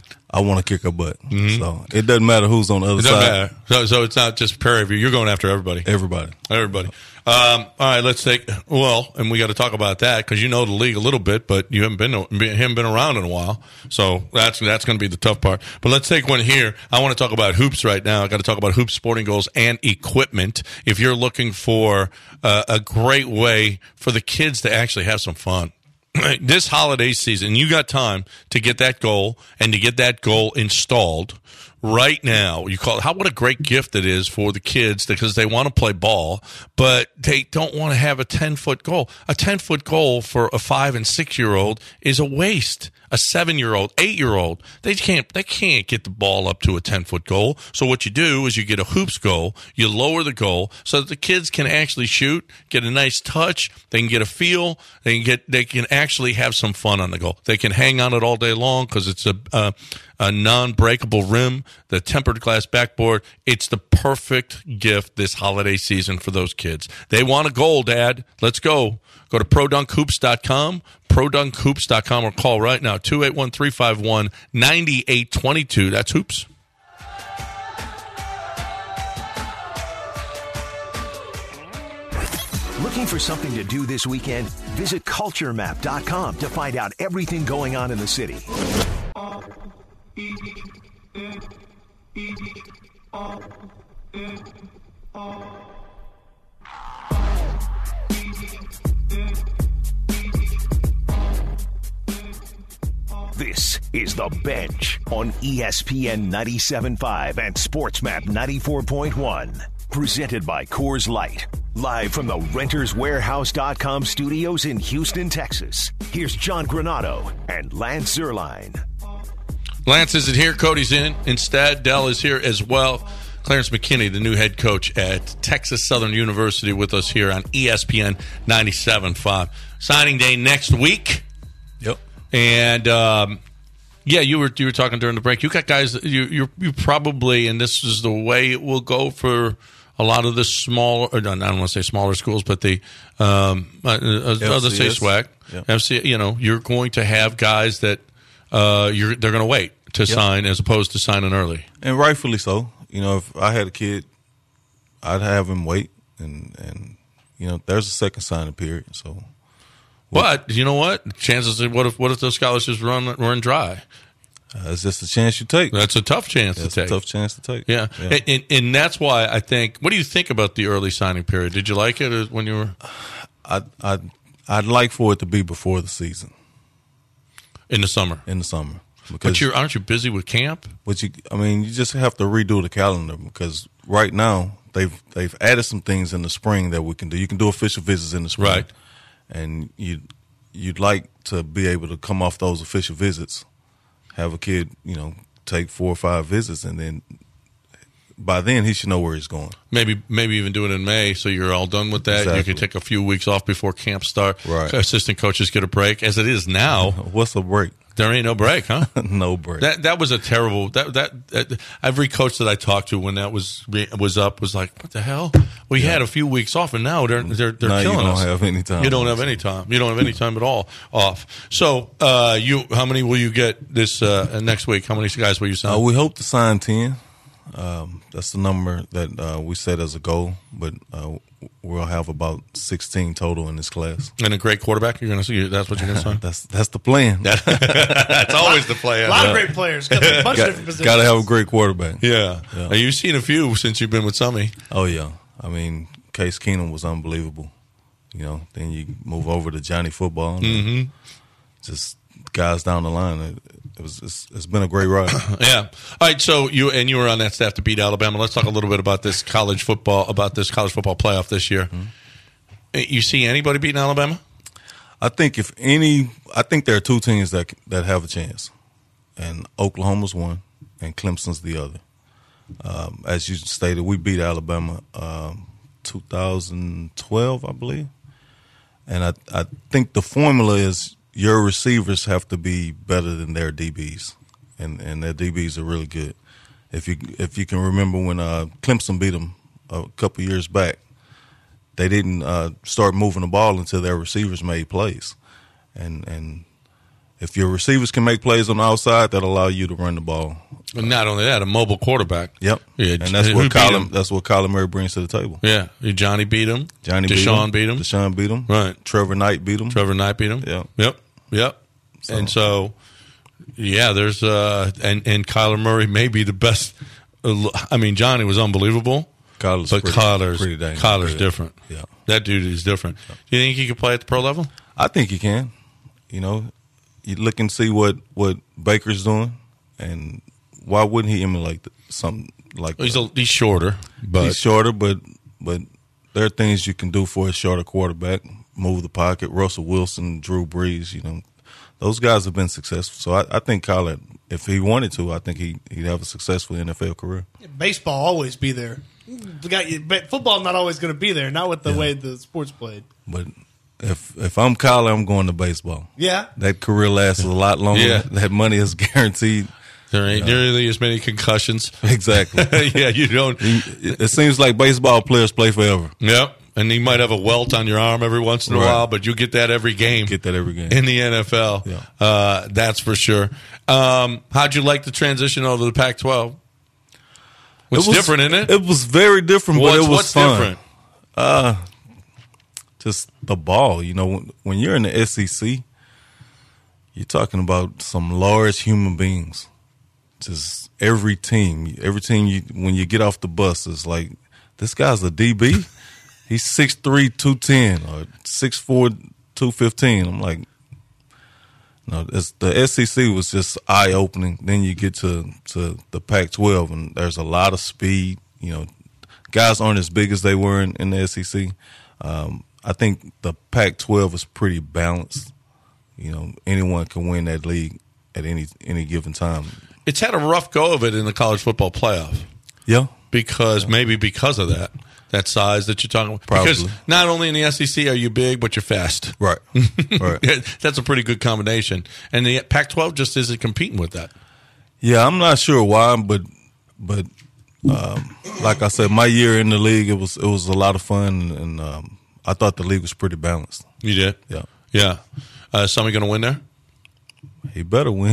[SPEAKER 9] I want to kick her butt. Mm-hmm. So it doesn't matter who's on the other
[SPEAKER 4] It doesn't
[SPEAKER 9] side.
[SPEAKER 4] matter. So, so it's not just Prairie View. You're going after everybody.
[SPEAKER 9] Everybody.
[SPEAKER 4] Everybody. Um, all right, let's take. Well, and we got to talk about that because you know the league a little bit, but you haven't been haven't been around in a while. So that's that's going to be the tough part. But let's take one here. I want to talk about hoops right now. I got to talk about hoops, sporting goals, and equipment. If you're looking for uh, a great way for the kids to actually have some fun. This holiday season, you got time to get that goal and to get that goal installed right now. You call it, how, what a great gift it is for the kids because they want to play ball, but they don't want to have a ten foot goal. A ten foot goal for a five and six year old is a waste. A seven year old, eight year old, they can't, they can't get the ball up to a ten foot goal. So what you do is you get a hoops goal, you lower the goal so that the kids can actually shoot, get a nice touch, they can get a feel, they can get, they can actually have some fun on the goal. They can hang on it all day long because it's a, a, a non-breakable rim, the tempered glass backboard. It's the perfect gift this holiday season for those kids. They want a goal, Dad. Let's go. Go to pro dunk hoops dot com, pro dunk hoops dot com, or call right now, two eight one, three five one, nine eight two two. That's Hoops.
[SPEAKER 3] Looking for something to do this weekend? Visit culture map dot com to find out everything going on in the city. This is The Bench on E S P N ninety-seven point five and SportsMap ninety-four point one. Presented by Coors Light. Live from the renters warehouse dot com studios in Houston, Texas. Here's John Granado and Lance Zierlein.
[SPEAKER 4] Lance isn't here. Cody's in. Instead, Dell is here as well. Clarence McKinney, the new head coach at Texas Southern University, with us here on E S P N ninety-seven point five. Signing day next week.
[SPEAKER 9] Yep.
[SPEAKER 4] And um, yeah, you were you were talking during the break. You got guys. You you you probably, and this is the way it will go for a lot of the smaller. Or I don't want to say smaller schools, but the um, uh, other say SWAC,
[SPEAKER 9] Yep.
[SPEAKER 4] F C. You know, you're going to have guys that uh, you're they're going to wait, to
[SPEAKER 9] Yep.
[SPEAKER 4] sign as opposed to signing early.
[SPEAKER 9] And rightfully so. You know, if I had a kid, I'd have him wait, and and you know, there's a second signing period. So,
[SPEAKER 4] But you know what? Chances are, what if what if those scholarships run run dry?
[SPEAKER 9] uh, it's just a chance you take.
[SPEAKER 4] That's a tough chance
[SPEAKER 9] That's
[SPEAKER 4] to
[SPEAKER 9] a
[SPEAKER 4] take.
[SPEAKER 9] tough chance to take.
[SPEAKER 4] Yeah, And, and, and that's why I think. What do you think about the early signing period? Did you like it when you were
[SPEAKER 9] I I I'd like for it to be before the season
[SPEAKER 4] in the summer?
[SPEAKER 9] in the summer. Because
[SPEAKER 4] But you aren't you busy with camp?
[SPEAKER 9] But you, I mean, you just have to redo the calendar because right now they've they've added some things in the spring that we can do. You can do official visits in the spring,
[SPEAKER 4] Right.
[SPEAKER 9] And you you'd like to be able to come off those official visits, have a kid, you know, take four or five visits, and then by then he should know where he's going.
[SPEAKER 4] Maybe maybe even do it in May, so you're all done with that. You
[SPEAKER 9] Exactly.
[SPEAKER 4] can take a few weeks off before camp start.
[SPEAKER 9] Right.
[SPEAKER 4] Assistant coaches get a break. As it is now,
[SPEAKER 9] What's a break?
[SPEAKER 4] there ain't no break, huh?
[SPEAKER 9] No break.
[SPEAKER 4] That that was a terrible. That, that that every coach that I talked to when that was was up was like, "What the hell? We had a few weeks off, and now they're they're they're
[SPEAKER 9] Now you
[SPEAKER 4] killing
[SPEAKER 9] don't
[SPEAKER 4] us.
[SPEAKER 9] have any time
[SPEAKER 4] You don't
[SPEAKER 9] off.
[SPEAKER 4] have any time. You don't have any time at all off. So, uh, you how many will you get this uh, next week? How many guys will you sign?
[SPEAKER 9] Uh, we hope to sign ten. Um, that's the number that uh, we set as a goal, but uh, we'll have about sixteen total in this class.
[SPEAKER 4] and a great quarterback. You're going to see. That's what you're going to sign.
[SPEAKER 9] That's that's the plan.
[SPEAKER 4] That's always the play.
[SPEAKER 6] A lot of great players. Got a bunch of different positions.
[SPEAKER 9] Got to have a great quarterback.
[SPEAKER 4] Yeah.
[SPEAKER 9] Yeah.
[SPEAKER 4] Now, you've seen a few since you've been with Summy.
[SPEAKER 9] Oh yeah, I mean Case Keenum was unbelievable. You know, then you move over to Johnny Football. And
[SPEAKER 4] Mm-hmm.
[SPEAKER 9] Just guys down the line. It, it was. It's, it's been a great ride.
[SPEAKER 4] Yeah. All right. So you and you were on that staff to beat Alabama. Let's talk a little bit about this college football, about this college football playoff this year.
[SPEAKER 9] Mm-hmm.
[SPEAKER 4] You see anybody beating Alabama?
[SPEAKER 9] I think if any, I think there are two teams that that have a chance, and Oklahoma's one, and Clemson's the other. Um, as you stated, we beat Alabama um, two thousand twelve, I believe, and I I think the formula is your receivers have to be better than their D Bs, and and their D Bs are really good. If you if you can remember when uh, Clemson beat them a couple years back, they didn't uh, start moving the ball until their receivers made plays, and and if your receivers can make plays on the outside, that'll allow you to run the ball.
[SPEAKER 4] And not only that, a mobile quarterback.
[SPEAKER 9] Yep,
[SPEAKER 4] Yeah,
[SPEAKER 9] and that's
[SPEAKER 4] who
[SPEAKER 9] what
[SPEAKER 4] beat
[SPEAKER 9] Colin
[SPEAKER 4] him?
[SPEAKER 9] that's what Colin Murray brings to the table.
[SPEAKER 4] Yeah, Johnny beat him.
[SPEAKER 9] Johnny
[SPEAKER 4] Deshaun beat him.
[SPEAKER 9] Deshaun beat him.
[SPEAKER 4] Right.
[SPEAKER 9] Trevor Knight beat him.
[SPEAKER 4] Trevor Knight beat him.
[SPEAKER 9] Yeah.
[SPEAKER 4] Yep. Yep.
[SPEAKER 9] So-
[SPEAKER 4] And so, yeah, there's uh, and and Kyler Murray may be the best. I mean, Johnny was unbelievable,
[SPEAKER 9] Kyler's
[SPEAKER 4] but
[SPEAKER 9] pretty,
[SPEAKER 4] Kyler's
[SPEAKER 9] pretty dang
[SPEAKER 4] Kyler's
[SPEAKER 9] good.
[SPEAKER 4] different.
[SPEAKER 9] Yeah,
[SPEAKER 4] That dude is different. Do you think he could play at the pro level?
[SPEAKER 9] I think he can. You know, you look and see what what Baker's doing, and why wouldn't he emulate the, something like
[SPEAKER 4] He's
[SPEAKER 9] that?
[SPEAKER 4] a, he's shorter, but
[SPEAKER 9] He's shorter, but but there are things you can do for a shorter quarterback. Move the pocket. Russell Wilson, Drew Brees, you know, those guys have been successful. So I, I think Kyler, if he wanted to, I think he, he'd have a successful N F L career.
[SPEAKER 6] Baseball always be there. The guy, but football not always going to be there. Not with the way the sport's played.
[SPEAKER 9] But if if I'm Kyler, I'm going to baseball.
[SPEAKER 6] Yeah.
[SPEAKER 9] That career lasts a lot longer.
[SPEAKER 4] Yeah.
[SPEAKER 9] That money is guaranteed.
[SPEAKER 4] there ain't nearly as many concussions.
[SPEAKER 9] Exactly.
[SPEAKER 4] Yeah, you don't.
[SPEAKER 9] It seems like baseball players play forever.
[SPEAKER 4] Yep. And you might have a welt on your arm every once in a
[SPEAKER 9] Right.
[SPEAKER 4] while, but you get that every game.
[SPEAKER 9] Get that every game.
[SPEAKER 4] In the N F L.
[SPEAKER 9] Yeah.
[SPEAKER 4] Uh, that's for sure. Um, how'd you like the transition over to the Pac twelve? It's
[SPEAKER 9] It was-
[SPEAKER 4] different, isn't it?
[SPEAKER 9] It was very different,
[SPEAKER 4] what's
[SPEAKER 9] but it was
[SPEAKER 4] what's
[SPEAKER 9] fun.
[SPEAKER 4] different?
[SPEAKER 9] Just the ball. You know, when, when you're in the S E C, you're talking about some large human beings. Just every team, every team you when you get off the bus is like, this guy's a D B. He's six three, two ten, or six four, two fifteen. I'm like, no, it's, the S E C was just eye opening. Then you get to to the Pac twelve, and there's a lot of speed. You know, guys aren't as big as they were in, in the S E C. Um, I think the Pac twelve is pretty balanced. You know, anyone can win that league at any any given time.
[SPEAKER 4] It's had a rough go of it in the college football playoff
[SPEAKER 9] Yeah,
[SPEAKER 4] because maybe because of that, that size that you're talking about.
[SPEAKER 9] Probably.
[SPEAKER 4] Because not only in the S E C are you big, but you're fast.
[SPEAKER 9] right, right.
[SPEAKER 4] Yeah, that's a pretty good combination. And the Pac twelve just isn't competing with that.
[SPEAKER 9] Yeah, I'm not sure why, but but um, like I said, my year in the league, it was it was a lot of fun, and um, I thought the league was pretty balanced.
[SPEAKER 4] You did?
[SPEAKER 9] Yeah,
[SPEAKER 4] Yeah. Uh, somebody going to win there?
[SPEAKER 9] He better win.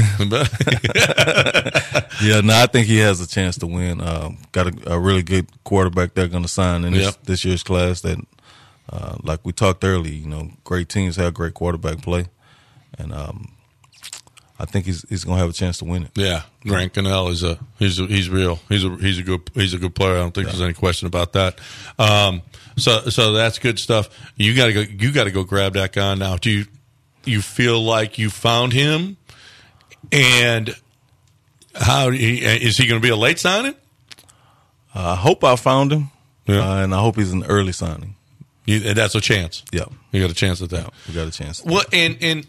[SPEAKER 9] Yeah, no, I think he has a chance to win. Um, got a, a really good quarterback they're going to sign in this,
[SPEAKER 4] Yep.
[SPEAKER 9] this year's class. That, uh, like we talked earlier, you know, great teams have great quarterback play, and um, I think he's he's going to have a chance to win it.
[SPEAKER 4] Yeah, Grant Cannell is a he's a, he's real. He's a he's a good he's a good player. I don't think yeah. there's any question about that. Um, so so that's good stuff. You got to go. You got to go grab that guy now. Do you you feel like you found him? And how is he going to be a late signing?
[SPEAKER 9] Uh, I hope I found him,
[SPEAKER 4] yeah.
[SPEAKER 9] uh, and I hope he's an early signing.
[SPEAKER 4] You, that's a chance.
[SPEAKER 9] Yeah,
[SPEAKER 4] you got a chance at that.
[SPEAKER 9] Yeah, we got a chance.
[SPEAKER 4] Well, and and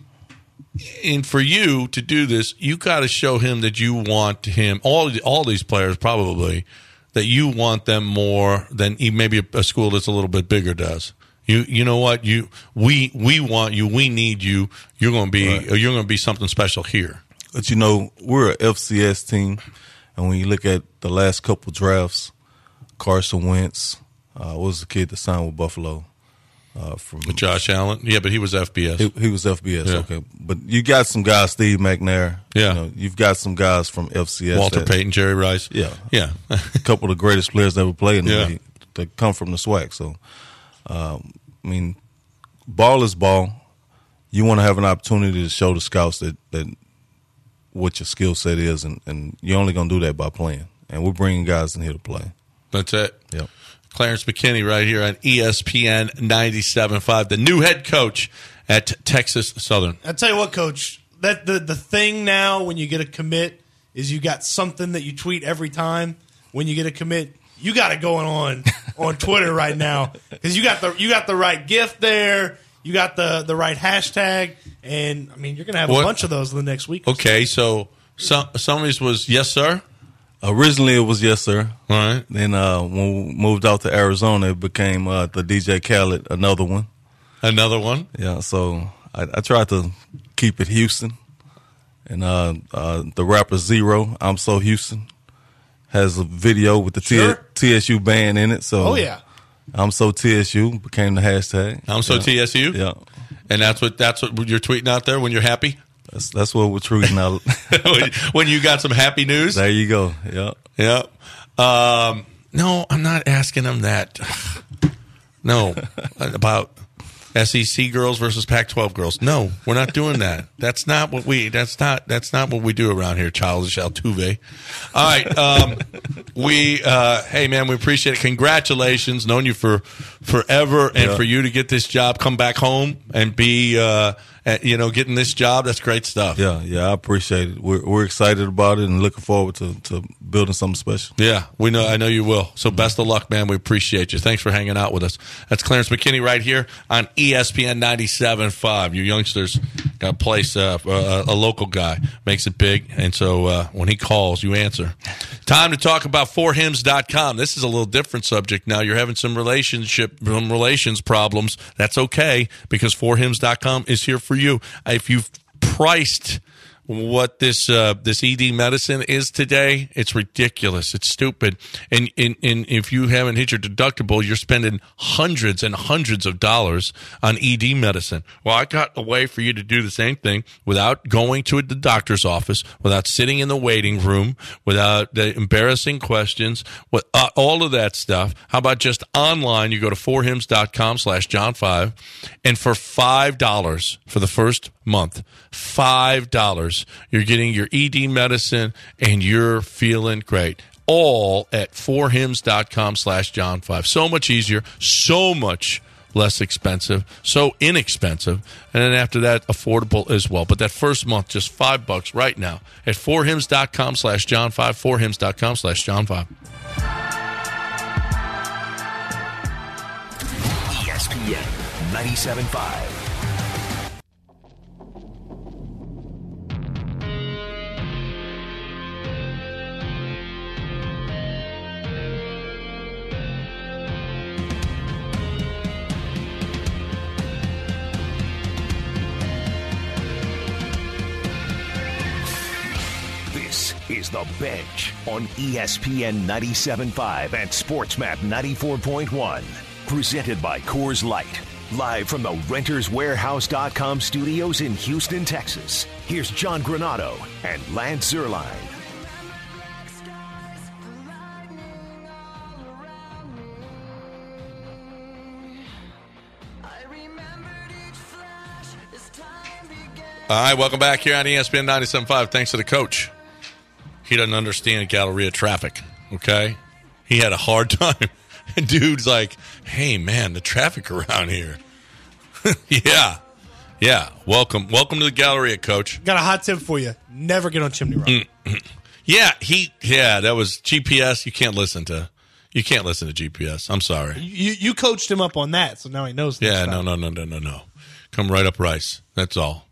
[SPEAKER 4] and for you to do this, you got to show him that you want him. All all these players probably that you want them more than maybe a, a school that's a little bit bigger does. You you know what you we we want you. We need you. You're going to be right. You're going to be something special here.
[SPEAKER 9] But, you know, we're an F C S team, and when you look at the last couple drafts, Carson Wentz uh, was the kid that signed with Buffalo. Uh, from
[SPEAKER 4] with Josh Allen? Yeah, but he was F B S.
[SPEAKER 9] He, he was F B S,
[SPEAKER 4] yeah.
[SPEAKER 9] okay. But you got some guys, Steve McNair.
[SPEAKER 4] Yeah.
[SPEAKER 9] You know, you've got some guys from F C S.
[SPEAKER 4] Walter
[SPEAKER 9] that,
[SPEAKER 4] Payton, Jerry Rice.
[SPEAKER 9] Yeah.
[SPEAKER 4] Yeah.
[SPEAKER 9] A couple of the greatest players that ever played in the
[SPEAKER 4] yeah.
[SPEAKER 9] league that come from the SWAC. So, um, I mean, ball is ball. You want to have an opportunity to show the scouts that, that what your skill set is, and, and you're only going to do that by playing. And we're bringing guys in here to play.
[SPEAKER 4] That's it.
[SPEAKER 9] Yep.
[SPEAKER 4] Clarence McKinney right here on E S P N ninety-seven point five, the new head coach at Texas Southern.
[SPEAKER 6] I tell you what, Coach, that the, the thing now when you get a commit is you got something that you tweet every time when you get a commit. You got it going on on Twitter right now because you got the you got the right gift there. You got the, the right hashtag, and, I mean, you're going to have
[SPEAKER 4] what?
[SPEAKER 6] a bunch of those in the next week.
[SPEAKER 4] Okay, so some, some of these was yes, sir?
[SPEAKER 9] Originally, it was yes, sir.
[SPEAKER 4] All right.
[SPEAKER 9] Then uh, when we moved out to Arizona, it became uh, the D J Khaled, another one.
[SPEAKER 4] Another one?
[SPEAKER 9] Yeah, so I, I tried to keep it Houston. And uh, uh, the rapper Zero, I'm So Houston, has a video with the
[SPEAKER 6] sure.
[SPEAKER 9] T- T S U band in it. So
[SPEAKER 6] oh, yeah.
[SPEAKER 9] I'm So T S U became the hashtag.
[SPEAKER 4] I'm So
[SPEAKER 9] yeah.
[SPEAKER 4] T S U?
[SPEAKER 9] Yeah.
[SPEAKER 4] And that's what that's what you're tweeting out there when you're happy?
[SPEAKER 9] That's that's what we're tweeting out.
[SPEAKER 4] When you got some happy news?
[SPEAKER 9] There you go. Yeah.
[SPEAKER 4] Yeah. Um, no, I'm not asking them that. No. About S E C girls versus Pac twelve girls. No, we're not doing that. That's not what we. That's not. That's not what we do around here. Childish Altuve. All right. Um, we. Uh, hey, man, we appreciate it. Congratulations, known you for forever, and
[SPEAKER 9] yeah.
[SPEAKER 4] for you to get this job, come back home and be, uh, you know, getting this job. That's great stuff.
[SPEAKER 9] Yeah, yeah, I appreciate it. We're we're excited about it and looking forward to, to building something special.
[SPEAKER 4] Yeah, we know. I know you will. So best of luck, man. We appreciate you. Thanks for hanging out with us. That's Clarence McKinney right here on E S P N ninety-seven point five. You youngsters got a place, uh, a, a local guy makes it big, and so uh, when he calls, you answer. Time to talk about four hymns dot com. This is a little different subject now. You're having some relationship, some relations problems. That's okay because four hymns dot com is here for you. If you've priced what this uh, this E D medicine is today, it's ridiculous. It's stupid. And, and, and if you haven't hit your deductible, you're spending hundreds and hundreds of dollars on E D medicine. Well, I got a way for you to do the same thing without going to the doctor's office, without sitting in the waiting room, without the embarrassing questions, with uh, all of that stuff. How about just online? You go to four hymns dot com slash John five, and for five dollars for the first month, five dollars, you're getting your E D medicine and you're feeling great. All at four hymns dot com slash John five. So much easier, so much less expensive, so inexpensive, and then after that, affordable as well. But that first month, just five bucks right now at four hymns dot com slash John five, four hymns dot com slash John five.
[SPEAKER 3] E S P N ninety-seven point five. This is The Bench on E S P N ninety-seven point five and SportsMap ninety-four point one. Presented by Coors Light. Live from the Renters Warehouse dot com studios in Houston, Texas, here's John Granado and Lance Zierlein.
[SPEAKER 4] All right, welcome back here on E S P N ninety-seven point five. Thanks to the coach. He doesn't understand Galleria traffic, okay? He had a hard time. And dude's like, hey, man, the traffic around here. yeah. Yeah. Welcome. Welcome to the Galleria, coach.
[SPEAKER 6] Got a hot tip for you. Never get on Chimney Rock.
[SPEAKER 4] Mm-hmm. Yeah, he yeah, that was G P S. You can't listen to you can't listen to G P S. I'm sorry.
[SPEAKER 6] You you coached him up on that, so now he knows this
[SPEAKER 4] Yeah,
[SPEAKER 6] stuff.
[SPEAKER 4] no, no, no, no, no, no. Come right up Rice. That's all.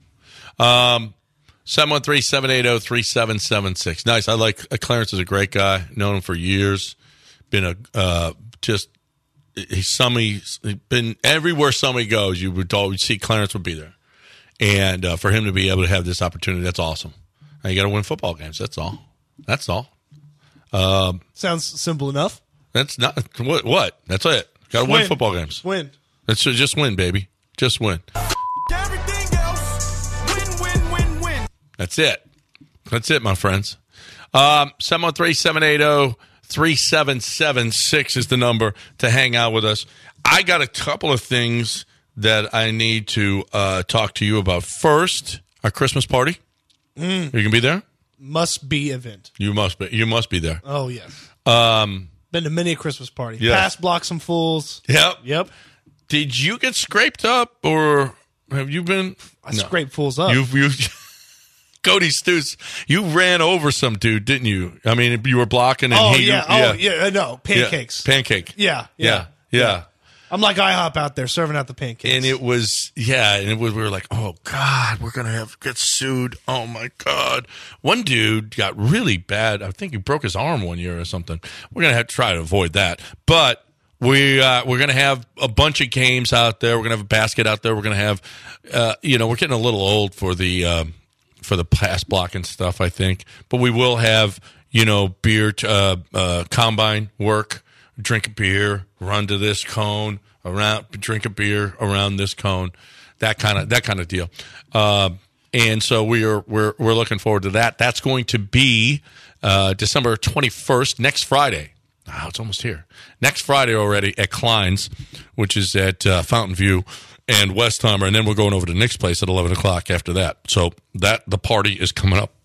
[SPEAKER 4] Um seven one three, seven eight zero, three seven seven six. Nice. I like uh, Clarence is a great guy. Known him for years. Been a uh, just he's somebody been everywhere somebody goes. You would always see Clarence would be there, and uh, for him to be able to have this opportunity, that's awesome. Now you got to win football games. That's all. That's all. Um,
[SPEAKER 6] Sounds simple enough.
[SPEAKER 4] That's not what. What? That's it. Got to win football games.
[SPEAKER 6] Win.
[SPEAKER 4] That's just win, baby. Just win.
[SPEAKER 2] Everything else, win, win, win, win.
[SPEAKER 4] That's it. That's it, my friends. Um, seven one three, seven eight zero, three seven seven six is the number to hang out with us. I got a couple of things that I need to uh, talk to you about. First, our Christmas party.
[SPEAKER 6] Mm.
[SPEAKER 4] You can be there?
[SPEAKER 6] Must be event.
[SPEAKER 4] You must be. You must be there.
[SPEAKER 6] Oh, yes.
[SPEAKER 4] Um,
[SPEAKER 6] Been to many a Christmas party.
[SPEAKER 4] Yes.
[SPEAKER 6] Pass block some fools.
[SPEAKER 4] Yep.
[SPEAKER 6] Yep.
[SPEAKER 4] Did you get scraped up, or have you been?
[SPEAKER 6] I scraped fools up.
[SPEAKER 4] You, you, Cody Stoots, you ran over some dude, didn't you? I mean, you were blocking, and
[SPEAKER 6] oh,
[SPEAKER 4] he,
[SPEAKER 6] yeah.
[SPEAKER 4] yeah.
[SPEAKER 6] Oh, yeah. No, pancakes.
[SPEAKER 4] Yeah. Pancake.
[SPEAKER 6] Yeah.
[SPEAKER 4] Yeah.
[SPEAKER 6] Yeah.
[SPEAKER 4] Yeah.
[SPEAKER 6] I'm like IHOP out there serving out the pancakes.
[SPEAKER 4] And it was, yeah, and it was, we were like, oh, God, we're going to have get sued. Oh, my God. One dude got really bad. I think he broke his arm one year or something. We're going to have to try to avoid that. But we, uh, we're going to have a bunch of games out there. We're going to have a basket out there. We're going to have, uh, you know, we're getting a little old for the, um, for the pass block and stuff, I think. But we will have, you know, beer, uh, uh, combine work. Drink a beer, run to this cone, around, drink a beer around this cone, that kind of that kind of deal. Uh, and so we are we're we're looking forward to that. That's going to be uh, December twenty-first, next Friday. Oh, it's almost here. Next Friday already at Klein's, which is at uh, Fountain View and Westheimer, and then we're going over to Nick's place at eleven o'clock after that. So that the party is coming up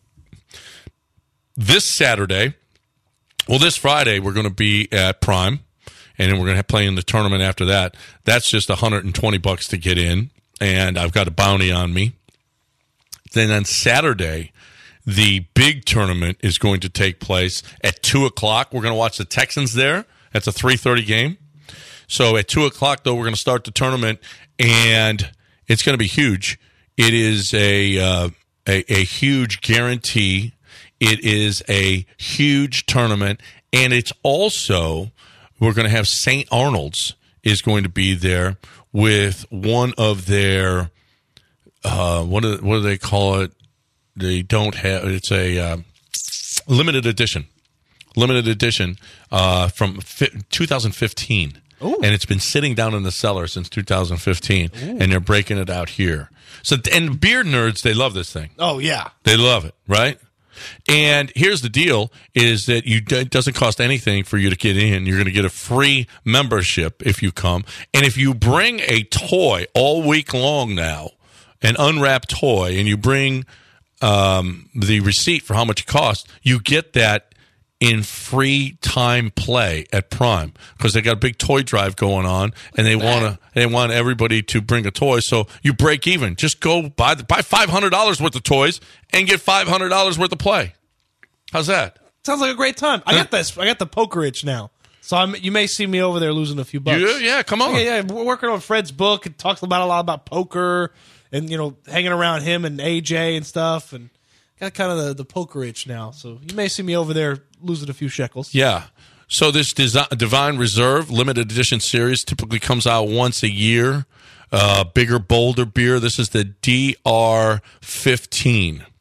[SPEAKER 4] this Saturday. Well, this Friday, we're going to be at Prime, and then we're going to play in the tournament after that. That's just one hundred twenty bucks to get in, and I've got a bounty on me. Then on Saturday, the big tournament is going to take place at two o'clock. We're going to watch the Texans there. That's a three thirty game. So at two o'clock, though, we're going to start the tournament, and it's going to be huge. It is a uh, a, a huge guarantee. It is a huge tournament, and it's also, we're going to have Saint Arnold's is going to be there with one of their, uh, what do, what do they call it? They don't have, it's a uh, limited edition, limited edition uh, from fi- two thousand fifteen. Ooh. And it's been sitting down in the cellar since two thousand fifteen, Ooh. And they're breaking it out here. So, and beer nerds, they love this thing.
[SPEAKER 6] Oh, yeah.
[SPEAKER 4] They love it, right? And here's the deal, is that you it doesn't cost anything for you to get in. You're going to get a free membership if you come. And if you bring a toy all week long now, an unwrapped toy, and you bring um, the receipt for how much it costs, you get that in free time play at Prime, because they got a big toy drive going on, and they want to they want everybody to bring a toy. So you break even. Just go buy the, buy five hundred dollars worth of toys and get five hundred dollars worth of play. How's that?
[SPEAKER 6] Sounds like a great time. I got this. I got the poker itch now, so I'm, you may see me over there losing a few bucks.
[SPEAKER 4] Yeah, yeah, come on.
[SPEAKER 6] Yeah, yeah. We're working on Fred's book. It talks about a lot about poker, and you know, hanging around him and A J and stuff, and got kind of the, the poker itch now. So you may see me over there losing a few shekels.
[SPEAKER 4] Yeah. So this Desi- Divine Reserve limited edition series typically comes out once a year. Uh, bigger, bolder beer. This is the D R fifteen.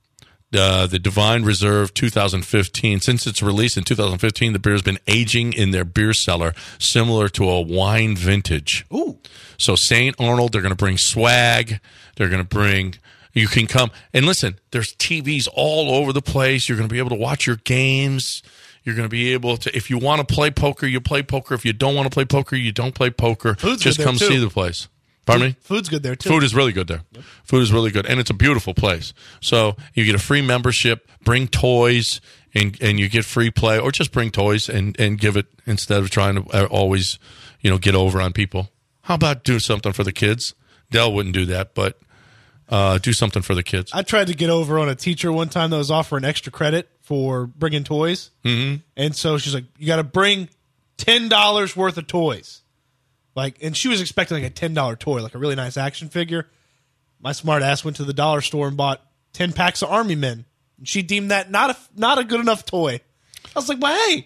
[SPEAKER 4] Uh, the Divine Reserve twenty fifteen. Since its release in two thousand fifteen, the beer has been aging in their beer cellar, similar to a wine vintage.
[SPEAKER 6] Ooh.
[SPEAKER 4] So Saint Arnold, they're going to bring swag. They're going to bring. You can come and listen. There's T Vs all over the place. You're going to be able to watch your games. You're going to be able to. If you want to play poker, you play poker. If you don't want to play poker, you don't play poker.
[SPEAKER 6] Food's
[SPEAKER 4] Just
[SPEAKER 6] good
[SPEAKER 4] come
[SPEAKER 6] there, too.
[SPEAKER 4] see the place. Pardon me?
[SPEAKER 6] Food's good there, too.
[SPEAKER 4] Food is really good there. Yep. Food is really good, and it's a beautiful place. So you get a free membership, bring toys, and and you get free play, or just bring toys and, and give it instead of trying to always, you know, get over on people. How about do something for the kids? Dell wouldn't do that, but uh, do something for the kids.
[SPEAKER 6] I tried to get over on a teacher one time that was offering extra credit for bringing toys.
[SPEAKER 4] Mm-hmm.
[SPEAKER 6] And so she's like, you got to bring ten dollars worth of toys. Like, and she was expecting like a ten dollar toy, like a really nice action figure. My smart ass went to the dollar store and bought ten packs of Army Men. And she deemed that not a, not a good enough toy. I was like, well, hey,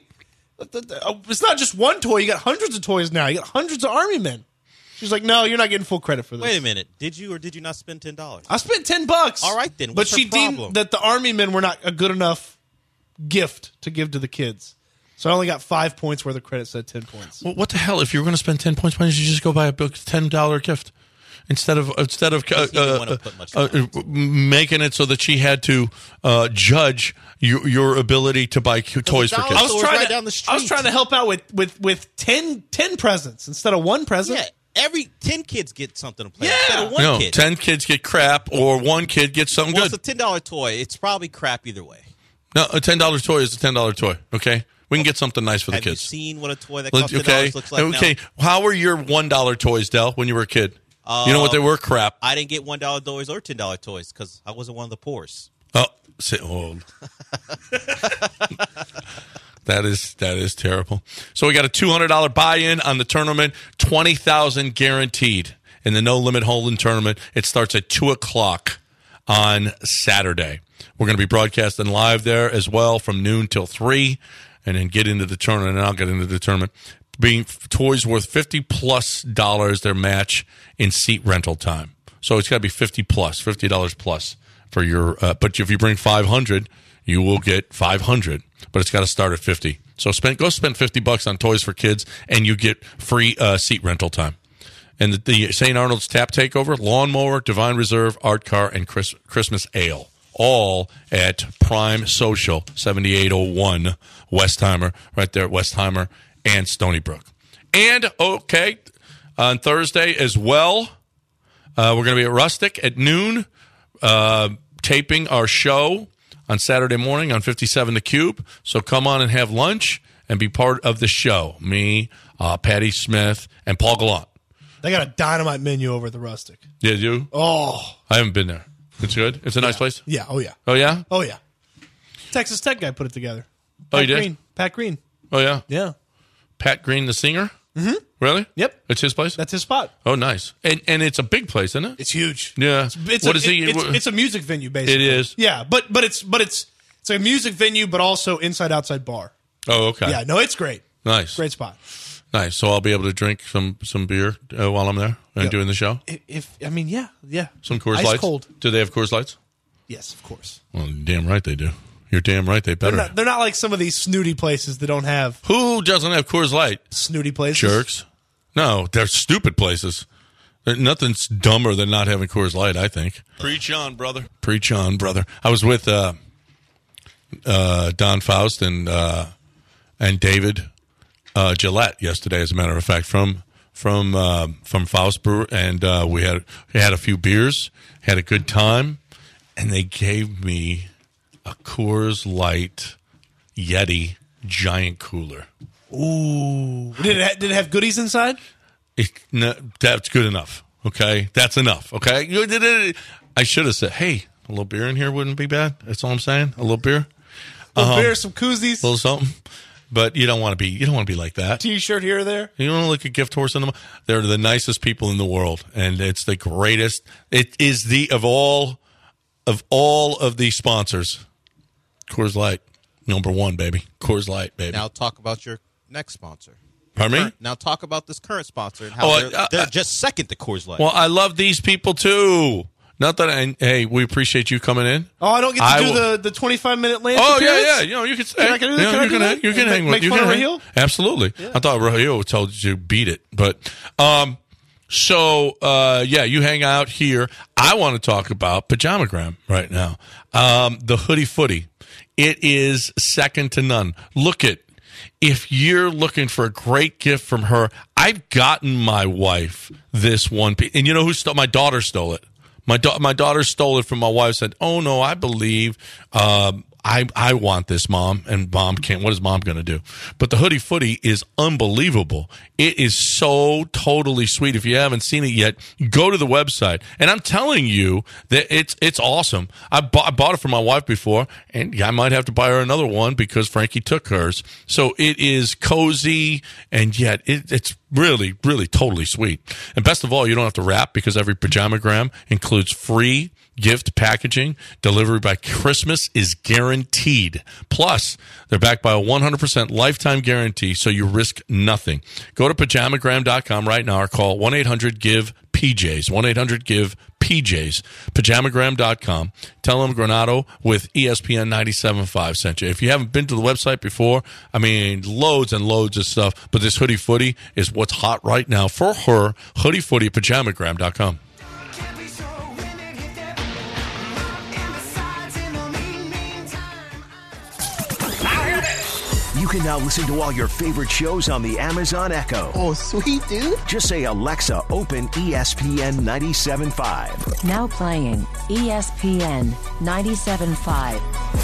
[SPEAKER 6] it's not just one toy. You got hundreds of toys now. You got hundreds of Army Men. She's like, no, you're not getting full credit for this.
[SPEAKER 5] Wait a minute. Did you or did you not spend ten dollars?
[SPEAKER 6] I spent ten bucks.
[SPEAKER 5] All right, then.
[SPEAKER 6] But
[SPEAKER 5] What's
[SPEAKER 6] she
[SPEAKER 5] her problem?
[SPEAKER 6] deemed that the Army Men were not a good enough gift to give to the kids. So I only got five points worth of credit, so ten points.
[SPEAKER 4] Well, what the hell? If you were going to spend ten points, why didn't you just go buy a ten dollar gift instead of instead of uh, uh, uh, uh, making it so that she had to uh, judge your, your ability to buy toys for kids?
[SPEAKER 6] I was trying
[SPEAKER 5] right
[SPEAKER 6] to
[SPEAKER 5] down the street.
[SPEAKER 6] I was trying to help out with with with ten, ten presents instead of one present.
[SPEAKER 5] Yeah, every ten kids get something to play
[SPEAKER 6] Yeah.
[SPEAKER 5] instead of one
[SPEAKER 4] no,
[SPEAKER 5] kid.
[SPEAKER 4] ten kids get crap, or one kid gets something
[SPEAKER 5] well,
[SPEAKER 4] good.
[SPEAKER 5] it's a ten dollar toy. It's probably crap either way.
[SPEAKER 4] No, a ten dollar toy is a ten dollar toy. Okay, we can get something nice for the
[SPEAKER 5] Have
[SPEAKER 4] kids.
[SPEAKER 5] you seen what a toy that
[SPEAKER 4] Let-
[SPEAKER 5] costs ten
[SPEAKER 4] okay,
[SPEAKER 5] dollars looks like
[SPEAKER 4] okay.
[SPEAKER 5] now?
[SPEAKER 4] How were your one dollar toys, Del, when you were a kid? Uh, you know what they were? Crap.
[SPEAKER 5] I didn't get one dollar toys or ten dollar toys because I wasn't one of the poorest.
[SPEAKER 4] Oh, sit hold. That is that is terrible. So we got a two hundred dollar buy-in on the tournament, twenty thousand guaranteed in the No Limit Hold'em tournament. It starts at two o'clock on Saturday. We're going to be broadcasting live there as well from noon till three, and then get into the tournament. And I'll get into the tournament. Being toys worth fifty plus dollars their match in seat rental time. So it's got to be fifty plus, fifty dollars plus for your. Uh, but if you bring five hundred, you will get five hundred. But it's got to start at fifty. So spend go spend fifty bucks on toys for kids, and you get free uh, seat rental time. And the, the Saint Arnold's Tap Takeover, Lawnmower, Divine Reserve, Art Car, and Chris, Christmas Ale, all at Prime Social, seventy-eight oh one Westheimer, right there at Westheimer and Stony Brook. And, okay, on Thursday as well, uh, we're going to be at Rustic at noon, uh, taping our show on Saturday morning on fifty-seven The Cube. So come on and have lunch and be part of the show. Me, uh, Patty Smith, and Paul Gallant.
[SPEAKER 6] They got a dynamite menu over at the Rustic.
[SPEAKER 4] Yeah, you?
[SPEAKER 6] Oh.
[SPEAKER 4] I haven't been there. It's good? It's a nice
[SPEAKER 6] Yeah.
[SPEAKER 4] place?
[SPEAKER 6] Yeah, oh yeah.
[SPEAKER 4] Oh, yeah?
[SPEAKER 6] Oh yeah. Texas Tech guy put it together.
[SPEAKER 4] Oh,
[SPEAKER 6] Pat
[SPEAKER 4] you did?
[SPEAKER 6] Green. Pat Green.
[SPEAKER 4] Oh, yeah?
[SPEAKER 6] Yeah.
[SPEAKER 4] Pat Green, the singer?
[SPEAKER 6] Mm-hmm.
[SPEAKER 4] Really?
[SPEAKER 6] Yep.
[SPEAKER 4] It's his place?
[SPEAKER 6] That's his spot.
[SPEAKER 4] Oh, nice. And and it's a big place, isn't it?
[SPEAKER 6] It's huge.
[SPEAKER 4] Yeah.
[SPEAKER 6] It's, it's
[SPEAKER 4] What
[SPEAKER 6] a,
[SPEAKER 4] is he?
[SPEAKER 6] it- it's, it's a music venue, basically.
[SPEAKER 4] It is?
[SPEAKER 6] Yeah, but but it's but it's it's a music venue, but also inside outside bar.
[SPEAKER 4] Oh, okay.
[SPEAKER 6] Yeah, no, it's great.
[SPEAKER 4] Nice.
[SPEAKER 6] Great spot.
[SPEAKER 4] Nice. So I'll be able to drink some, some beer uh, while I'm there and
[SPEAKER 6] Yep.
[SPEAKER 4] doing the show?
[SPEAKER 6] If, if I mean, yeah, yeah.
[SPEAKER 4] Some Coors
[SPEAKER 6] Ice
[SPEAKER 4] Lights?
[SPEAKER 6] cold.
[SPEAKER 4] Do they have Coors Lights?
[SPEAKER 6] Yes, of course.
[SPEAKER 4] Well, damn right they do. You're damn right they better.
[SPEAKER 6] They're not, they're not like some of these snooty places that don't have
[SPEAKER 4] Who doesn't have Coors Light?
[SPEAKER 6] snooty places.
[SPEAKER 4] Jerks. No, they're stupid places. There- Nothing's dumber than not having Coors Light, I think. Preach on, brother. Preach on, brother. I was with uh, uh, Don Faust and uh, and David uh, Gillette yesterday, as a matter of fact, from from uh, from Faust Brewer, and uh, we had we had a few beers, had a good time, and they gave me a Coors Light Yeti giant cooler.
[SPEAKER 6] Ooh. Did it, ha- did it have goodies inside?
[SPEAKER 4] It, no, that's good enough. Okay, that's enough. Okay, You did it. I should have said, "Hey, a little beer in here wouldn't be bad." That's all I'm saying. A little beer,
[SPEAKER 6] A little
[SPEAKER 4] Um,
[SPEAKER 6] beer, some koozies,
[SPEAKER 4] a little something. But you don't want to be. You don't want to be like that.
[SPEAKER 6] T-shirt here or there.
[SPEAKER 4] You don't want to look at gift horse in them. They're the nicest people in the world, and it's the greatest. It is the of all of all of the sponsors. Coors Light, number one, baby. Coors Light, baby.
[SPEAKER 5] Now talk about your next sponsor.
[SPEAKER 4] Pardon me?
[SPEAKER 5] Current- Now talk about this current sponsor and how
[SPEAKER 4] Oh,
[SPEAKER 5] they're,
[SPEAKER 4] uh,
[SPEAKER 5] they're
[SPEAKER 4] uh,
[SPEAKER 5] just second to Coors Light.
[SPEAKER 4] Well, I love these people too. Not that, I, hey, we appreciate you coming in.
[SPEAKER 6] Oh, I don't get to
[SPEAKER 4] I
[SPEAKER 6] do
[SPEAKER 4] will,
[SPEAKER 6] the, the twenty-five minute Lance
[SPEAKER 4] Oh,
[SPEAKER 6] appearance?
[SPEAKER 4] yeah, yeah. You know, you can stay.
[SPEAKER 6] Can I, can I do that?
[SPEAKER 4] You, know,
[SPEAKER 6] Can I
[SPEAKER 4] you
[SPEAKER 6] do
[SPEAKER 4] can,
[SPEAKER 6] that?
[SPEAKER 4] you can hang
[SPEAKER 6] Make
[SPEAKER 4] with you
[SPEAKER 6] fun
[SPEAKER 4] can
[SPEAKER 6] of
[SPEAKER 4] hang.
[SPEAKER 6] Raheel?
[SPEAKER 4] Absolutely. Yeah. I thought Raheel told you to beat it. But, um, so, uh, yeah, you hang out here. I want to talk about Pajamagram right now. Um, the Hoodie Footy. It is second to none. Look at, if you're looking for a great gift from her, I've gotten my wife this one. And you know who stole? My daughter stole it. My, da- my daughter stole it from my wife, said, oh, no, I believe um, I I want this, Mom. And Mom can't. What is Mom going to do? But the Hoodie Footy is unbelievable. It is so totally sweet. If you haven't seen it yet, go to the website. And I'm telling you that it's it's awesome. I, bu- I bought it for my wife before, and I might have to buy her another one because Frankie took hers. So it is cozy, and yet it, it's really, really totally sweet. And best of all, you don't have to wrap because every Pajamagram includes free gift packaging. Delivery by Christmas is guaranteed. Plus, they're backed by a one hundred percent lifetime guarantee, so you risk nothing. Go to pajamagram dot com right now or call one eight hundred give P Js. one eight hundred give P Js. pajamagram dot com. Tell them Granado with E S P N ninety-seven point five sent you. If you haven't been to the website before, I mean, loads and loads of stuff. But this Hoodie Footy is what's hot right now for her. Hoodie Footy, pajamagram dot com.
[SPEAKER 3] You can now listen to all your favorite shows on the Amazon Echo.
[SPEAKER 8] Oh, sweet, dude.
[SPEAKER 3] Just say, Alexa, open E S P N ninety-seven point five.
[SPEAKER 10] Now playing E S P N ninety-seven point five.